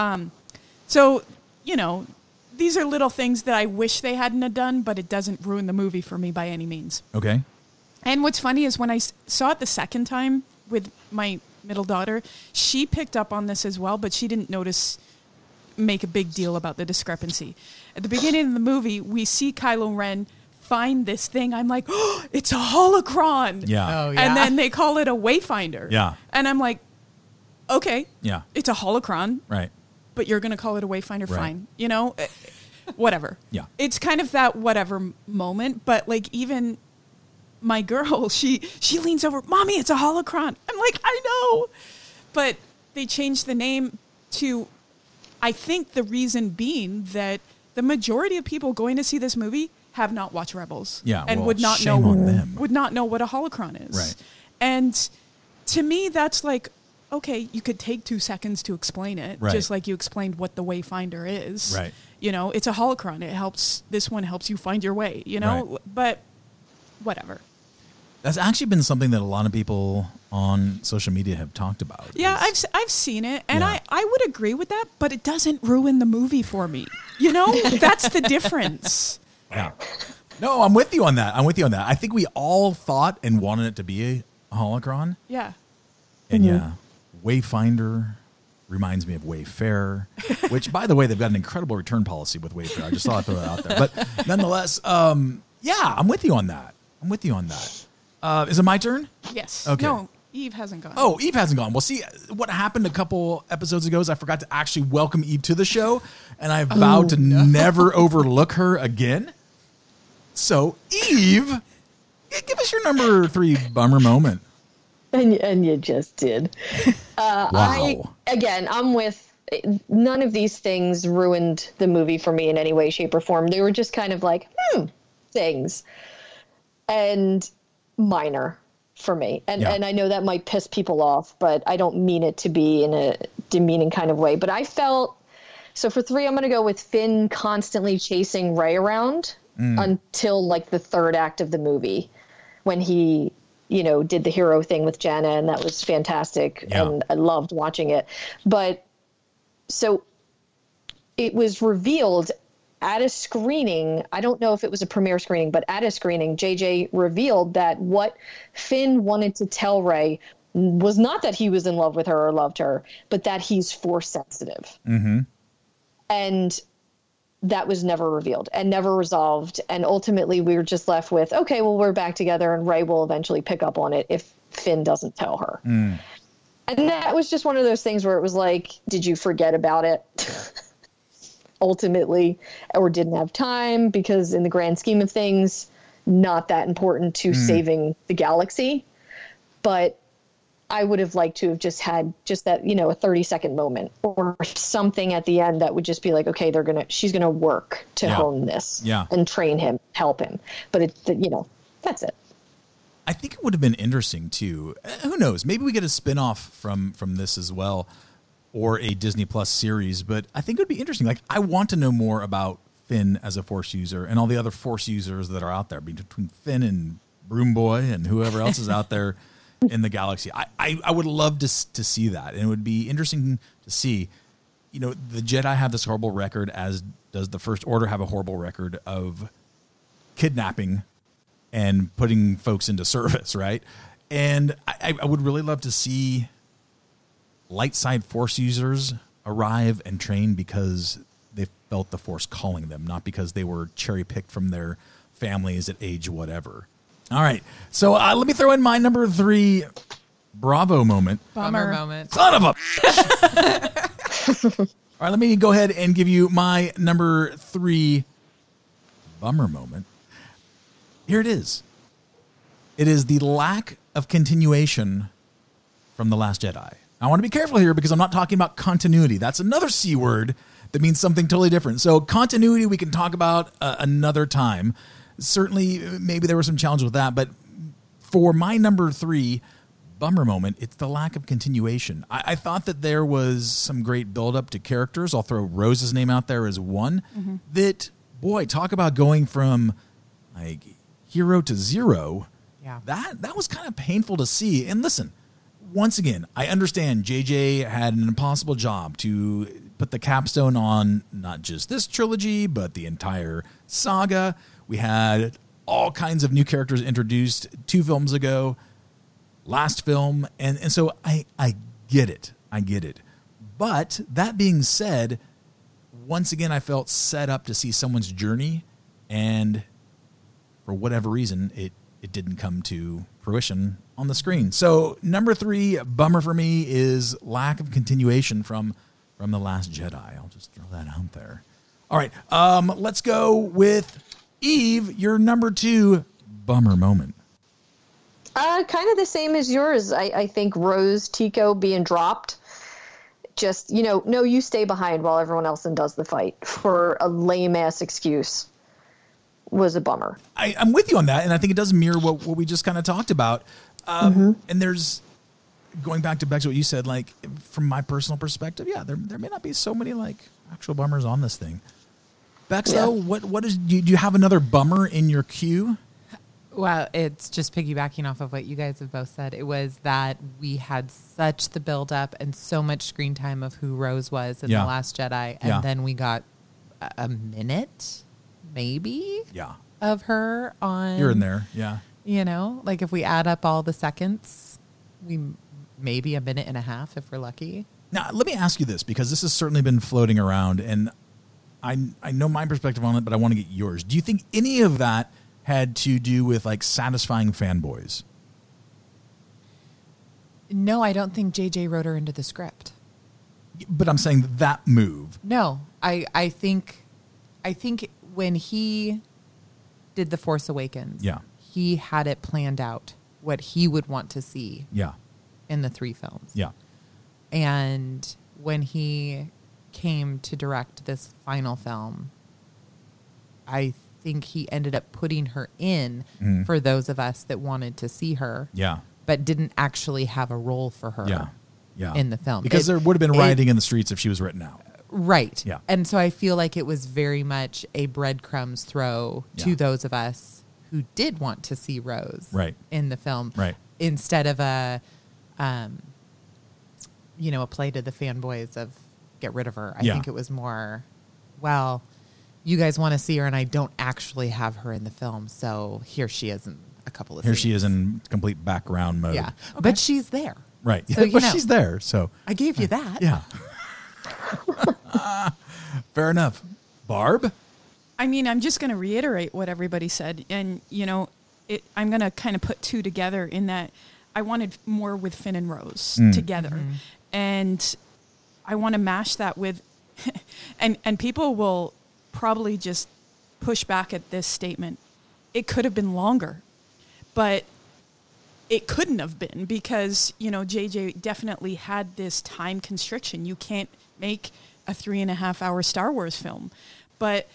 So, you know, these are little things that I wish they hadn't have done, but it doesn't ruin the movie for me by any means. Okay. And what's funny is when I s- saw it the second time with my middle daughter, she picked up on this as well, but she didn't notice, make a big deal about the discrepancy. At the beginning of the movie, we see Kylo Ren find this thing. I'm like, oh, it's a holocron. Yeah. Oh, yeah. And then they call it a wayfinder. Yeah. And I'm like, okay, Yeah. it's a holocron, Right. but you're going to call it a wayfinder, Right. fine. You know, Eh, whatever. Yeah. It's kind of that whatever m- moment, but like even my girl, she she leans over, "Mommy, it's a holocron." I'm like, "I know." But they changed the name to, I think the reason being that the majority of people going to see this movie have not watched Rebels. Yeah, And well, would not shame know on them. would not know what a holocron is. Right. And to me that's like, okay, you could take two seconds to explain it, Right. just like you explained what the Wayfinder is. Right. You know, it's a holocron. It helps, this one helps you find your way, you know? Right. But whatever. That's actually been something that a lot of people on social media have talked about. Yeah, is- I've s- I've seen it, and Yeah. I, I would agree with that, but it doesn't ruin the movie for me. You know, that's the difference. Yeah. No, I'm with you on that. I'm with you on that. I think we all thought and wanted it to be a holocron. Yeah. And yeah, Wayfinder reminds me of Wayfarer, which, by the way, they've got an incredible return policy with Wayfarer. I just thought I'd throw that out there. But nonetheless, um, yeah, I'm with you on that. I'm with you on that. Uh, is it my turn? Yes. Okay. No, Eve hasn't gone. Oh, Eve hasn't gone. Well, see, what happened a couple episodes ago is I forgot to actually welcome Eve to the show, and I vowed to never overlook her again. So, Eve, give us your number three bummer moment. And, and you just did. Uh, Wow. I, again, I'm with, none of these things ruined the movie for me in any way, shape, or form. They were just kind of like, hmm, things. And minor. for me. And Yeah. and I know that might piss people off, but I don't mean it to be in a demeaning kind of way. But I felt, so for three, I'm going to go with Finn constantly chasing Rey around mm. until like the third act of the movie, when he, you know, did the hero thing with Janna, and that was fantastic. Yeah. And I loved watching it. But so it was revealed at a screening, I don't know if it was a premiere screening, but at a screening, J J revealed that what Finn wanted to tell Rey was not that he was in love with her or loved her, but that he's force sensitive. Mm-hmm. And that was never revealed and never resolved. And ultimately we were just left with, okay, well, we're back together and Rey will eventually pick up on it if Finn doesn't tell her. Mm. And that was just one of those things where it was like, did you forget about it? Ultimately, or didn't have time, because in the grand scheme of things, not that important to mm. saving the galaxy. But I would have liked to have just had just that, you know, a thirty second moment or something at the end that would just be like, okay, they're going to, she's going to work to yeah. hone this yeah. and train him, help him. But it, you know, that's it. I think it would have been interesting too. Who knows? Maybe we get a spin-off from, from this as well, or a Disney Plus series, but I think it would be interesting. Like, I want to know more about Finn as a Force user and all the other Force users that are out there, between Finn and Broom Boy and whoever else is out there in the galaxy. I, I, I would love to to see that, and it would be interesting to see. You know, the Jedi have this horrible record, as does the First Order have a horrible record of kidnapping and putting folks into service, right? And I, I would really love to see light side Force users arrive and train because they felt the Force calling them, not because they were cherry picked from their families at age whatever. All right, so uh, let me throw in my number three Bravo moment. Bummer moment. Son of a. All right, let me go ahead and give you my number three bummer moment. Here it is. It is the lack of continuation from The Last Jedi. I want to be careful here because I'm not talking about continuity. That's another C word that means something totally different. So continuity we can talk about uh, another time. Certainly, maybe there was some challenge with that. But for my number three bummer moment, it's the lack of continuation. I, I thought that there was some great buildup to characters. I'll throw Rose's name out there as one. Mm-hmm. That, boy, talk about going from like hero to zero. Yeah. That, that was kind of painful to see. And listen, once again, I understand J J had an impossible job to put the capstone on not just this trilogy, but the entire saga. We had all kinds of new characters introduced two films ago, last film. And, and so I, I get it. I get it. But that being said, once again, I felt set up to see someone's journey. And for whatever reason, it, it didn't come to fruition on the screen. So number three bummer for me is lack of continuation from, from The Last Jedi. I'll just throw that out there. All right. Um, let's go with Eve, your number two bummer moment. Uh, kind of the same as yours. I, I think Rose Tico being dropped. Just, you know, no, you stay behind while everyone else does the fight for a lame ass excuse was a bummer. I, I'm with you on that, and I think it does mirror what, what we just kind of talked about. Um, mm-hmm. And there's, going back to Bex, what you said, like, from my personal perspective, yeah, there there may not be so many, like, actual bummers on this thing. Bex, yeah. though, what, what is, do you, do you have another bummer in your queue? Well, it's just piggybacking off of what you guys have both said. It was that we had such the buildup and so much screen time of who Rose was in yeah. The Last Jedi, and yeah. then we got a, a minute, maybe, yeah, of her on. You're in there, yeah. You know, like if we add up all the seconds, we maybe a minute and a half if we're lucky. Now, let me ask you this, because this has certainly been floating around, and I I know my perspective on it, but I want to get yours. Do you think any of that had to do with like satisfying fanboys? No, I don't think J J wrote her into the script. But I'm saying that move. No, I, I think I think when he did The Force Awakens, yeah. he had it planned out what he would want to see yeah. in the three films. Yeah. And when he came to direct this final film, I think he ended up putting her in Mm. for those of us that wanted to see her. Yeah. But didn't actually have a role for her. Yeah. Yeah. In the film. Because It- there would have been it- rioting in the streets if she was written out. Right. Yeah. And so I feel like it was very much a breadcrumbs throw to Yeah. those of us who did want to see Rose Right. in the film. Right. Instead of a, um, you know, a play to the fanboys of get rid of her. I Yeah. think it was more, well, you guys want to see her and I don't actually have her in the film. So here she is in a couple of Here scenes. she is in complete background mode. Yeah. But she's there. Right. So, you but know. she's there. So I gave you that. yeah. Fair enough. Barb? I mean, I'm just going to reiterate what everybody said. And, you know, it, I'm going to kind of put two together in that I wanted more with Finn and Rose together. Mm-hmm. And I want to mash that with, and, and people will probably just push back at this statement. It could have been longer, but it couldn't have been because, you know, J J definitely had this time constriction. You can't make a three and a half hour Star Wars film. But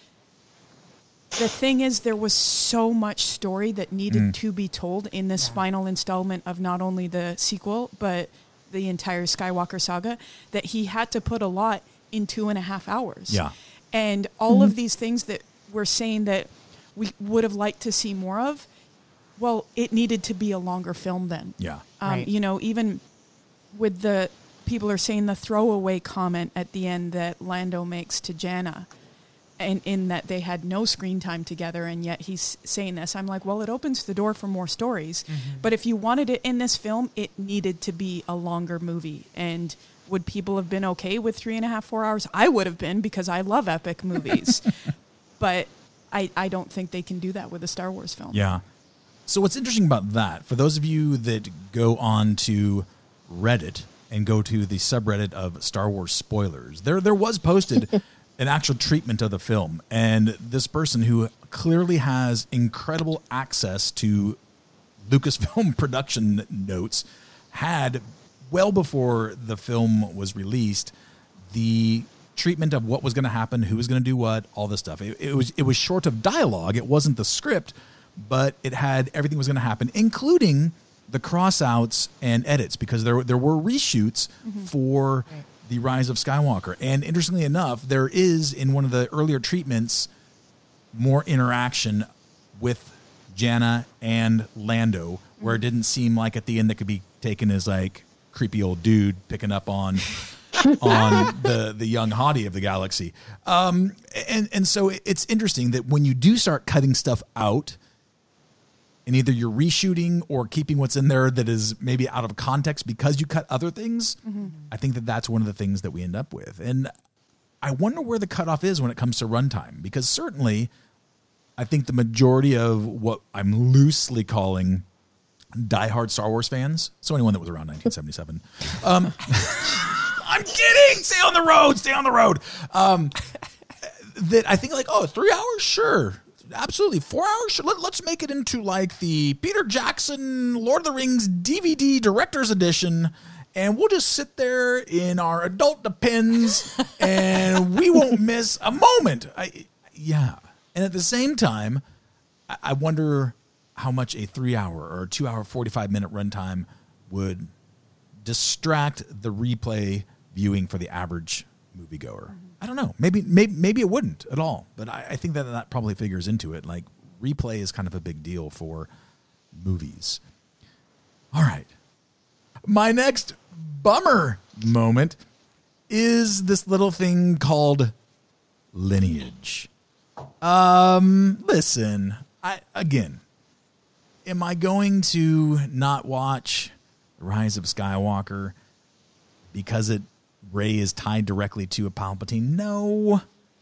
the thing is, there was so much story that needed Mm. to be told in this final installment of not only the sequel, but the entire Skywalker saga, that he had to put a lot in two and a half hours. Yeah. And all of these things that we're saying that we would have liked to see more of, well, it needed to be a longer film then. Yeah. Um, Right. You know, even with the people are saying the throwaway comment at the end that Lando makes to Janna, and in that they had no screen time together, and yet he's saying this. I'm like, well, it opens the door for more stories. But if you wanted it in this film, it needed to be a longer movie. And would people have been okay with three and a half, four hours? I would have been, because I love epic movies. But I, I don't think they can do that with a Star Wars film. Yeah. So what's interesting about that, for those of you that go on to Reddit and go to the subreddit of Star Wars spoilers, there there was posted an actual treatment of the film, and this person who clearly has incredible access to Lucasfilm production notes had, well before the film was released, the treatment of what was going to happen, who was going to do what, all this stuff. It, it was it was short of dialogue. It wasn't the script, but it had everything was going to happen, including the crossouts and edits, because there there were reshoots for Right. the Rise of Skywalker. And interestingly enough, there is in one of the earlier treatments more interaction with Janna and Lando, where it didn't seem like at the end that could be taken as like creepy old dude picking up on on the the young hottie of the galaxy. Um, and and so it's interesting that when you do start cutting stuff out, and either you're reshooting or keeping what's in there that is maybe out of context because you cut other things, I think that that's one of the things that we end up with. And I wonder where the cutoff is when it comes to runtime, because certainly I think the majority of what I'm loosely calling diehard Star Wars fans, so anyone that was around nineteen seventy-seven, um, I'm kidding, stay on the road, stay on the road, um, that I think like, oh, three hours? Sure. Absolutely. Four hours? Let, let's make it into like the Peter Jackson Lord of the Rings D V D Director's Edition, and we'll just sit there in our adult Depends, and we won't miss a moment. I, yeah. And at the same time, I, I wonder how much a three-hour or two-hour, forty-five minute runtime would distract the replay viewing for the average moviegoer. I don't know. Maybe, maybe, maybe it wouldn't at all. But I, I think that that probably figures into it. Like, replay is kind of a big deal for movies. All right. My next bummer moment is this little thing called lineage. Um, listen, I again, am I going to not watch The Rise of Skywalker because it Rey is tied directly to a Palpatine? No,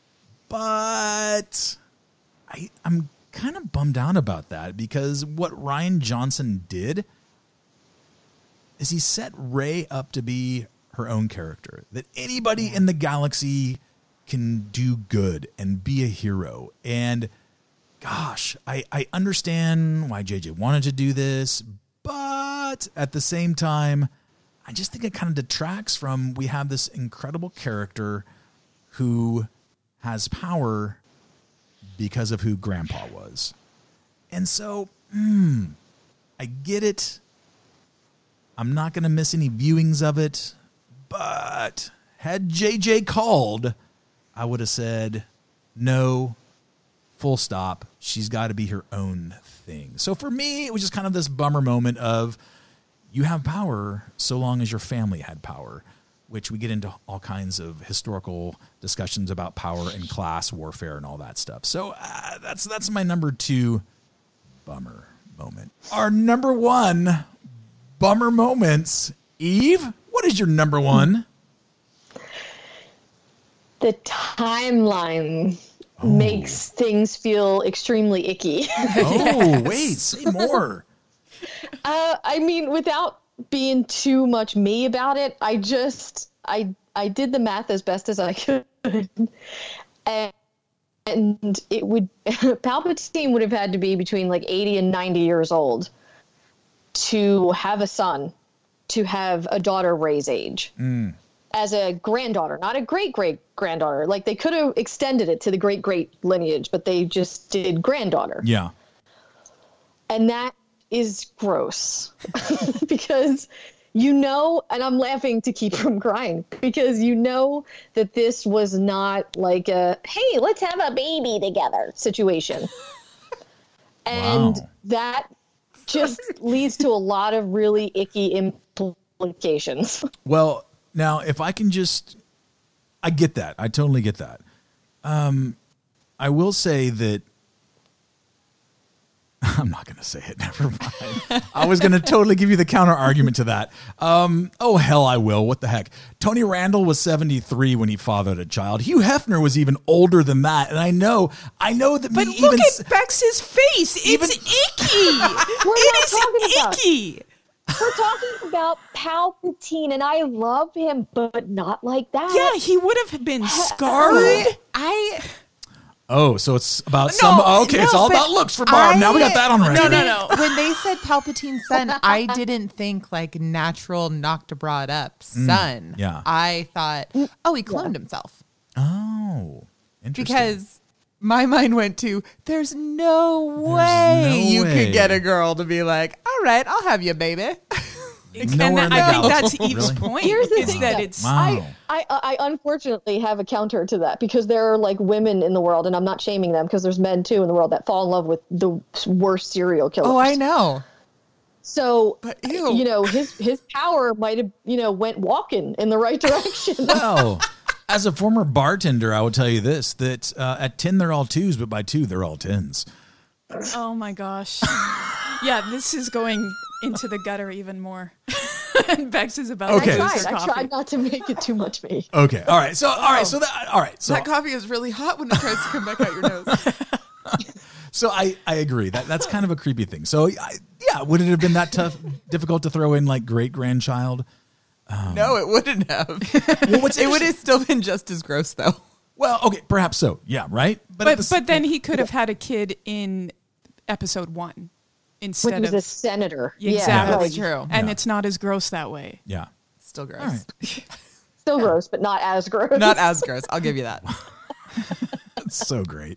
but I, I'm kind of bummed out about that, because what Rian Johnson did is he set Rey up to be her own character, that anybody in the galaxy can do good and be a hero. And gosh, I, I understand why J J wanted to do this, but at the same time, I just think it kind of detracts from, we have this incredible character who has power because of who Grandpa was. And so, mm, I get it. I'm not going to miss any viewings of it. But had J J called, I would have said, no, full stop. She's got to be her own thing. So for me, it was just kind of this bummer moment of, you have power so long as your family had power, which we get into all kinds of historical discussions about power and class warfare and all that stuff. So uh, that's that's my number two bummer moment. Our number one bummer moments. Eve, what is your number one? The timeline Oh. makes things feel extremely icky. Oh, wait, say more. Uh, I mean, without being too much me about it, I just I I did the math as best as I could, and, and it would Palpatine would have had to be between like eighty and ninety years old to have a son, to have a daughter Rey's age. Mm. As a granddaughter, not a great great granddaughter. Like they could have extended it to the great great lineage, but they just did granddaughter. Yeah. And that is gross because you know, and I'm laughing to keep from crying because you know that this was not like a, hey, let's have a baby together situation. And Wow. that just leads to a lot of really icky implications. Well, now, if I can just, I get that. I totally get that. Um, I will say that, I'm not going to say it. Never mind. I was going to totally give you the counter argument to that. Um, oh, hell, I will. What the heck? Tony Randall was seventy-three when he fathered a child. Hugh Hefner was even older than that. And I know, I know that But me look even, at Bex's face. even- It's icky. We're It not is talking about- icky. We're talking about Palpatine, and I love him, but not like that. Yeah, he would have been scarred. I oh, so it's about some, okay, it's no, all but about looks for Barb. Now we got that on record. No, no, no. when they said Palpatine's son, I didn't think like natural knocked brought up son. yeah. I thought, oh, he cloned himself Oh, interesting. because my mind went to there's no way no you way. could get a girl to be like, all right, I'll have you, baby. And Nowhere in that, I the think house. that's Eve's Really? point. Here's the is thing, that though. it's Wow. I, I, I unfortunately have a counter to that because there are like women in the world, and I'm not shaming them because there's men too in the world that fall in love with the worst serial killers. Oh, I know. So, But ew. you know, his his power might have, you know, went walking in the right direction. Well, as a former bartender, I will tell you this, that uh, at ten, they're all twos, but by two, they're all tens. oh my gosh. Yeah, this is going into the gutter even more. And Bex is about Okay. to I lose tried. her I coffee. tried not to make it too much me. Okay. All right. So, all right. So that, all right. So, That coffee is really hot when it tries to come back out your nose. so I, I agree that that's kind of a creepy thing. So I, yeah, would it have been that tough, difficult to throw in like great grandchild? No, it wouldn't have. Well, what's It would interesting- have still been just as gross, though. Well, okay, perhaps so. Yeah. Right. at But the s- but then he could have had a kid in episode one When instead he was of a senator. exactly. Yeah, That's right. true. And Yeah. it's not as gross that way. yeah. Still gross. All right. Still gross, but not as gross. Not as gross. I'll give you that. That's so great.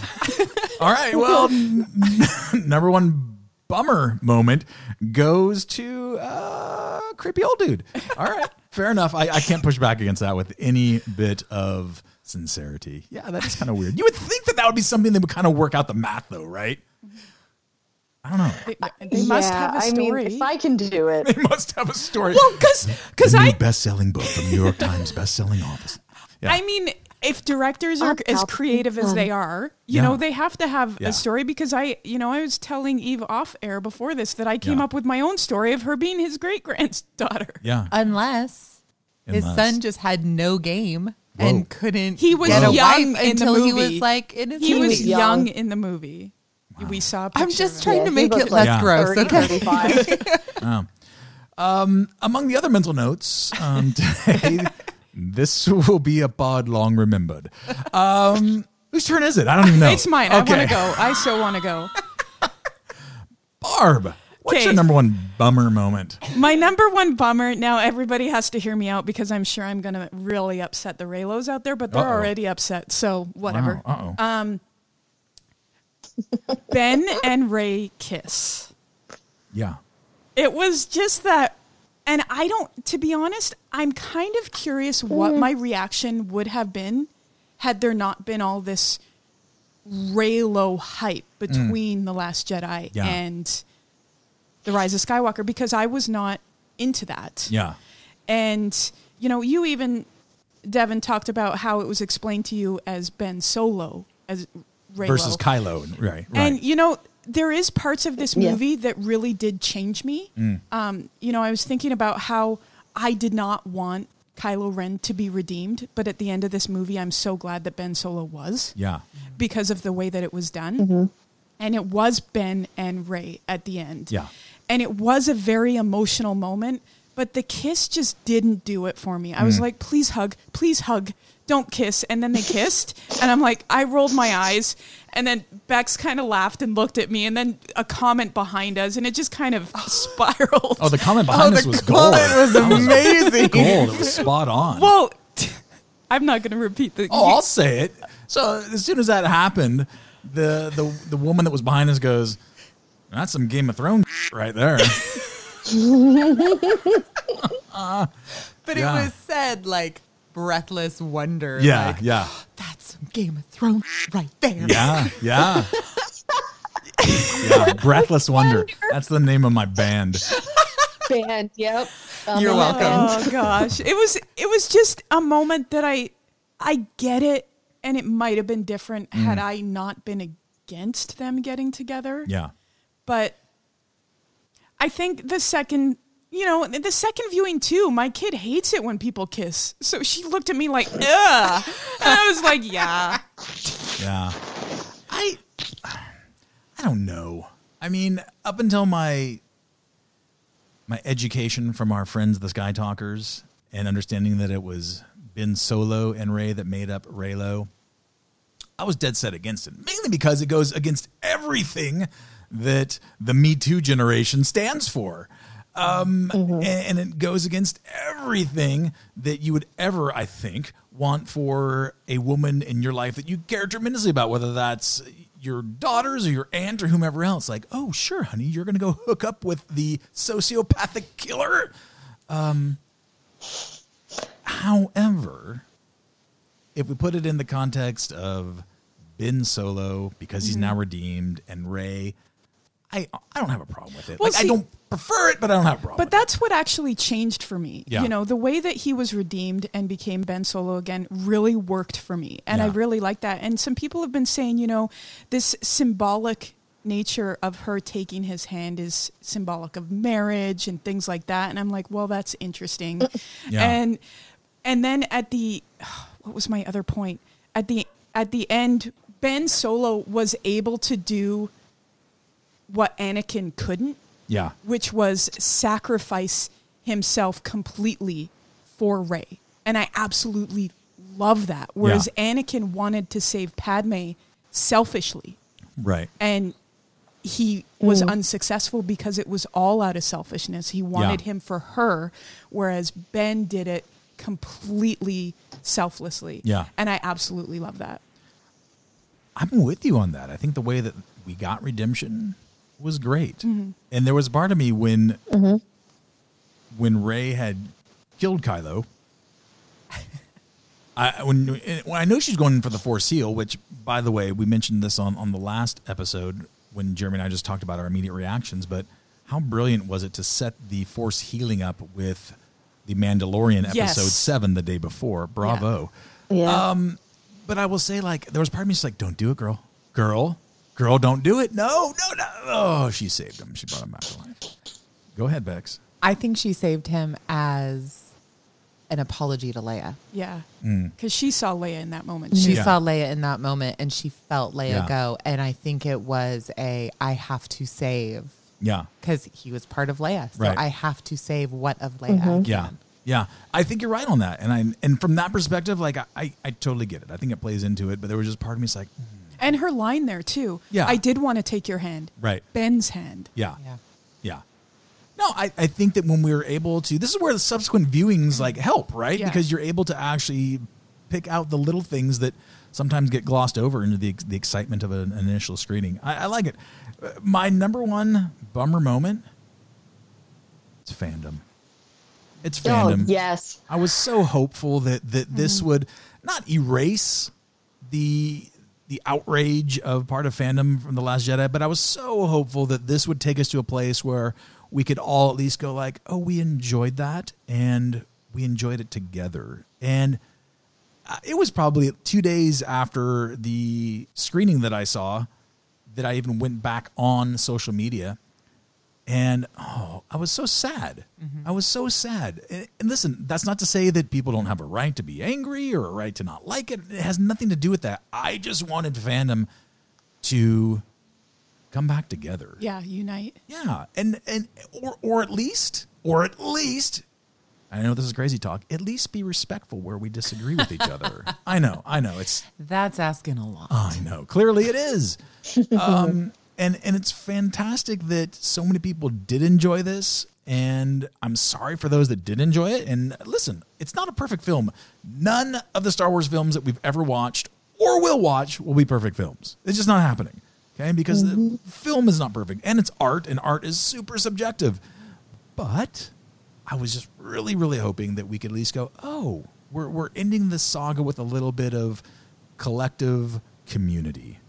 All right. Well, n- n- number one bummer moment goes to uh, creepy old dude. All right. Fair enough. I, I can't push back against that with any bit of sincerity. Yeah, that is kind of weird. You would think that that would be something that would kind of work out the math, though, right? I don't know. They, they must have a I story. mean, if I can do it. They must have a story. well, because because the new I best-selling book from New York Times best-selling office. Yeah. I mean, if directors are I'm as Palpatine. creative as they are, you Yeah. know, they have to have Yeah. a story because I, you know, I was telling Eve off air before this that I came Yeah. up with my own story of her being his great granddaughter. yeah. Unless, his Unless. son just had no game Whoa. and couldn't He was get a young wife in the until he movie. was like in his He was twenties. young. young. in the movie. We saw. A I'm picture just of him. trying Yeah, to he make looked it less like gross. thirty, Okay. thirty-five. Um, among the other mental notes um, today, this will be a pod long remembered. Um, whose turn is it? I don't even know. It's mine. Okay. I want to go. I so want to go. Barb, what's Okay. your number one bummer moment? My number one bummer. Now everybody has to hear me out because I'm sure I'm going to really upset the Raylos out there, but they're Uh-oh. already upset. So whatever. Wow, uh-oh. Um, Ben and Rey kiss. Yeah. It was just that, and I don't, to be honest, I'm kind of curious what my reaction would have been had there not been all this Reylo hype between The Last Jedi Yeah. and The Rise of Skywalker, because I was not into that. Yeah. And, you know, you even, Devin, talked about how it was explained to you as Ben Solo, as Reylo. Versus Kylo. Right. Right. And, you know, there is parts of this Yeah. movie that really did change me. Mm. Um, you know, I was thinking about how I did not want Kylo Ren to be redeemed, but at the end of this movie, I'm so glad that Ben Solo was. Yeah. Because of the way that it was done. Mm-hmm. And it was Ben and Rey at the end. Yeah. And it was a very emotional moment, but the kiss just didn't do it for me. I was Mm. like, please hug, please hug, don't kiss. And then they kissed, and I'm like, I rolled my eyes, and then Bex kind of laughed and looked at me, and then a comment behind us, and it just kind of spiraled. Oh, the comment behind Oh, us the was gold. comment was That amazing. gold. It was spot on. Well, I'm not going to repeat the. Oh, I'll say it. So as soon as that happened, the the the woman that was behind us goes, "That's some Game of Thrones right there." uh, But Yeah. it was said like breathless wonder. yeah, like, yeah, That's some Game of Thrones right there. yeah, yeah, yeah. Breathless Wonder. That's the name of my band. Band, yep. Um, You're I'm a welcome. fan. Oh gosh, it was it was just a moment that I I get it, and it might have been different had I not been against them getting together. Yeah, But I think the second, you know, the second viewing too, my kid hates it when people kiss. So she looked at me like, ugh. And I was like, yeah. yeah. I I don't know. I mean, up until my my education from our friends, the Sky Talkers, and understanding that it was Ben Solo and Rey that made up Reylo, I was dead set against it, mainly because it goes against everything that the Me Too generation stands for. Um, and, and it goes against everything that you would ever, I think, want for a woman in your life that you care tremendously about, whether that's your daughters or your aunt or whomever else. Like, oh, sure, honey, you're going to go hook up with the sociopathic killer. Um, however, if we put it in the context of Ben Solo, because he's now redeemed, and Rey, I I don't have a problem with it. Well, like, I see- don't prefer it, but I don't have a problem But with that's what actually changed for me. Yeah. You know, the way that he was redeemed and became Ben Solo again really worked for me. And I Yeah. really like that. And some people have been saying, you know, this symbolic nature of her taking his hand is symbolic of marriage and things like that. And I'm like, well, that's interesting. Yeah. And and then at the what was my other point? At the at the end, Ben Solo was able to do what Anakin couldn't, Yeah. which was sacrifice himself completely for Rey. And I absolutely love that. Whereas Yeah. Anakin wanted to save Padme selfishly, Right. and he was unsuccessful because it was all out of selfishness. He wanted Yeah. him for her, whereas Ben did it completely selflessly. Yeah. And I absolutely love that. I'm with you on that. I think the way that we got redemption was great. And there was a part of me when when Rey had killed Kylo. I when, when I know she's going for the Force Heal, which, by the way, we mentioned this on, on the last episode when Jeremy and I just talked about our immediate reactions, but how brilliant was it to set the Force healing up with the Mandalorian episode Yes. seven the day before? Bravo. Yeah. Um, but I will say, like, there was part of me that's like, don't do it, girl. Girl. Girl, don't do it. No, no, no. Oh, she saved him. She brought him back to life. Go ahead, Bex. I think she saved him as an apology to Leia. Yeah. Mm. Because she saw Leia in that moment. She too. Yeah. saw Leia in that moment and she felt Leia Yeah. go. And I think it was a, I have to save, Yeah. because he was part of Leia. So Right. I have to save what of Leia I can. Yeah. Yeah. I think you're right on that. And I and from that perspective, like, I, I, I totally get it. I think it plays into it. But there was just part of me that's like, mm, And her line there, too. Yeah. I did want to take your hand. right. Ben's hand. Yeah. Yeah. Yeah. No, I, I think that when we were able to, this is where the subsequent viewings like help, right? Yeah. Because you're able to actually pick out the little things that sometimes get glossed over into the the excitement of an, an initial screening. I, I like it. My number one bummer moment, it's fandom. It's fandom. Oh, yes. I was so hopeful that that this mm. would not erase the the outrage of part of fandom from The Last Jedi, but I was so hopeful that this would take us to a place where we could all at least go like, oh, we enjoyed that and we enjoyed it together. And it was probably two days after the screening that I saw that I even went back on social media. And, oh, I was so sad. Mm-hmm. I was so sad. And, and listen, that's not to say that people don't have a right to be angry or a right to not like it. It has nothing to do with that. I just wanted fandom to come back together. Yeah, unite. Yeah. And, and or, or at least, or at least, I know this is crazy talk, at least be respectful where we disagree with each other. I know, I know. It's That's asking a lot. I know. Clearly it is. Um And and it's fantastic that so many people did enjoy this, and I'm sorry for those that did enjoy it. And listen, it's not a perfect film. None of the Star Wars films that we've ever watched or will watch will be perfect films. It's just not happening, okay? Because mm-hmm. the film is not perfect, and it's art, and art is super subjective. But I was just really, really hoping that we could at least go, oh, we're we're ending this saga with a little bit of collective community.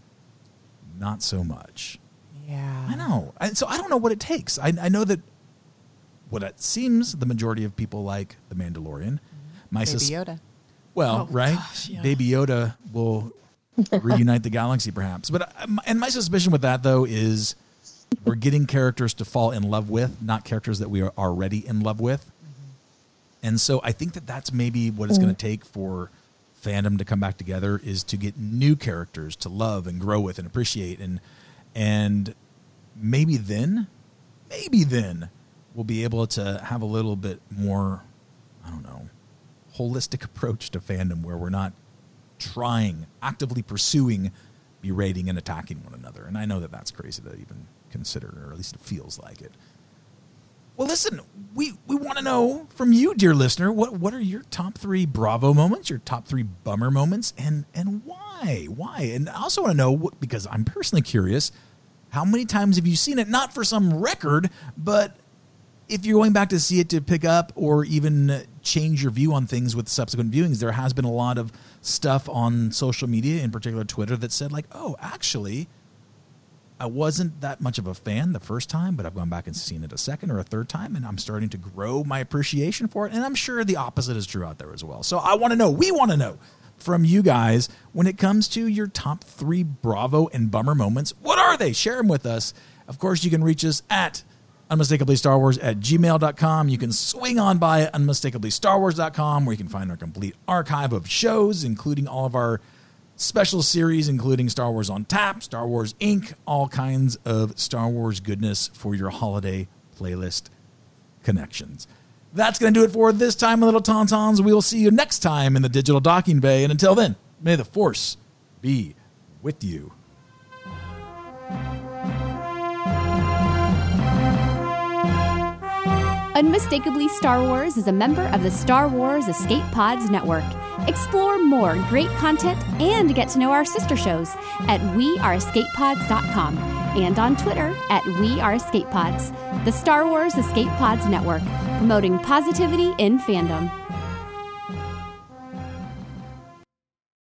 Not so much. Yeah. I know. I, so I don't know what it takes. I, I know that what it seems the majority of people like The Mandalorian. My Baby sus- Yoda. Well, oh, right? Gosh, yeah. Baby Yoda will reunite the galaxy perhaps. But and my suspicion with that, though, is we're getting characters to fall in love with, not characters that we are already in love with. Mm-hmm. And so I think that that's maybe what it's mm-hmm. going to take for fandom to come back together, is to get new characters to love and grow with and appreciate, and and maybe then maybe then we'll be able to have a little bit more, I don't know, holistic approach to fandom, where we're not trying, actively pursuing berating and attacking one another. And I know that that's crazy to even consider, or at least it feels like it. Well, listen, we, we want to know from you, dear listener, what, what are your top three Bravo moments, your top three bummer moments, and and why? Why? And I also want to know, what, because I'm personally curious, how many times have you seen it? Not for some record, but if you're going back to see it to pick up or even change your view on things with subsequent viewings. There has been a lot of stuff on social media, in particular Twitter, that said like, oh, actually, I wasn't that much of a fan the first time, but I've gone back and seen it a second or a third time, and I'm starting to grow my appreciation for it. And I'm sure the opposite is true out there as well. So I want to know, we want to know from you guys, when it comes to your top three Bravo and bummer moments, what are they? Share them with us. Of course, you can reach us at unmistakably star wars at gmail dot com. You can swing on by at unmistakably star wars dot com, where you can find our complete archive of shows, including all of our special series, including Star Wars on Tap, Star Wars Incorporated, all kinds of Star Wars goodness for your holiday playlist connections. That's going to do it for this time, my little Tauntauns. We will see you next time in the digital docking bay. And until then, may the Force be with you. Unmistakably Star Wars is a member of the Star Wars Escape Pods Network. Explore more great content and get to know our sister shows at we are escape pods dot com and on Twitter at we are escape pods. The Star Wars Escape Pods Network, promoting positivity in fandom.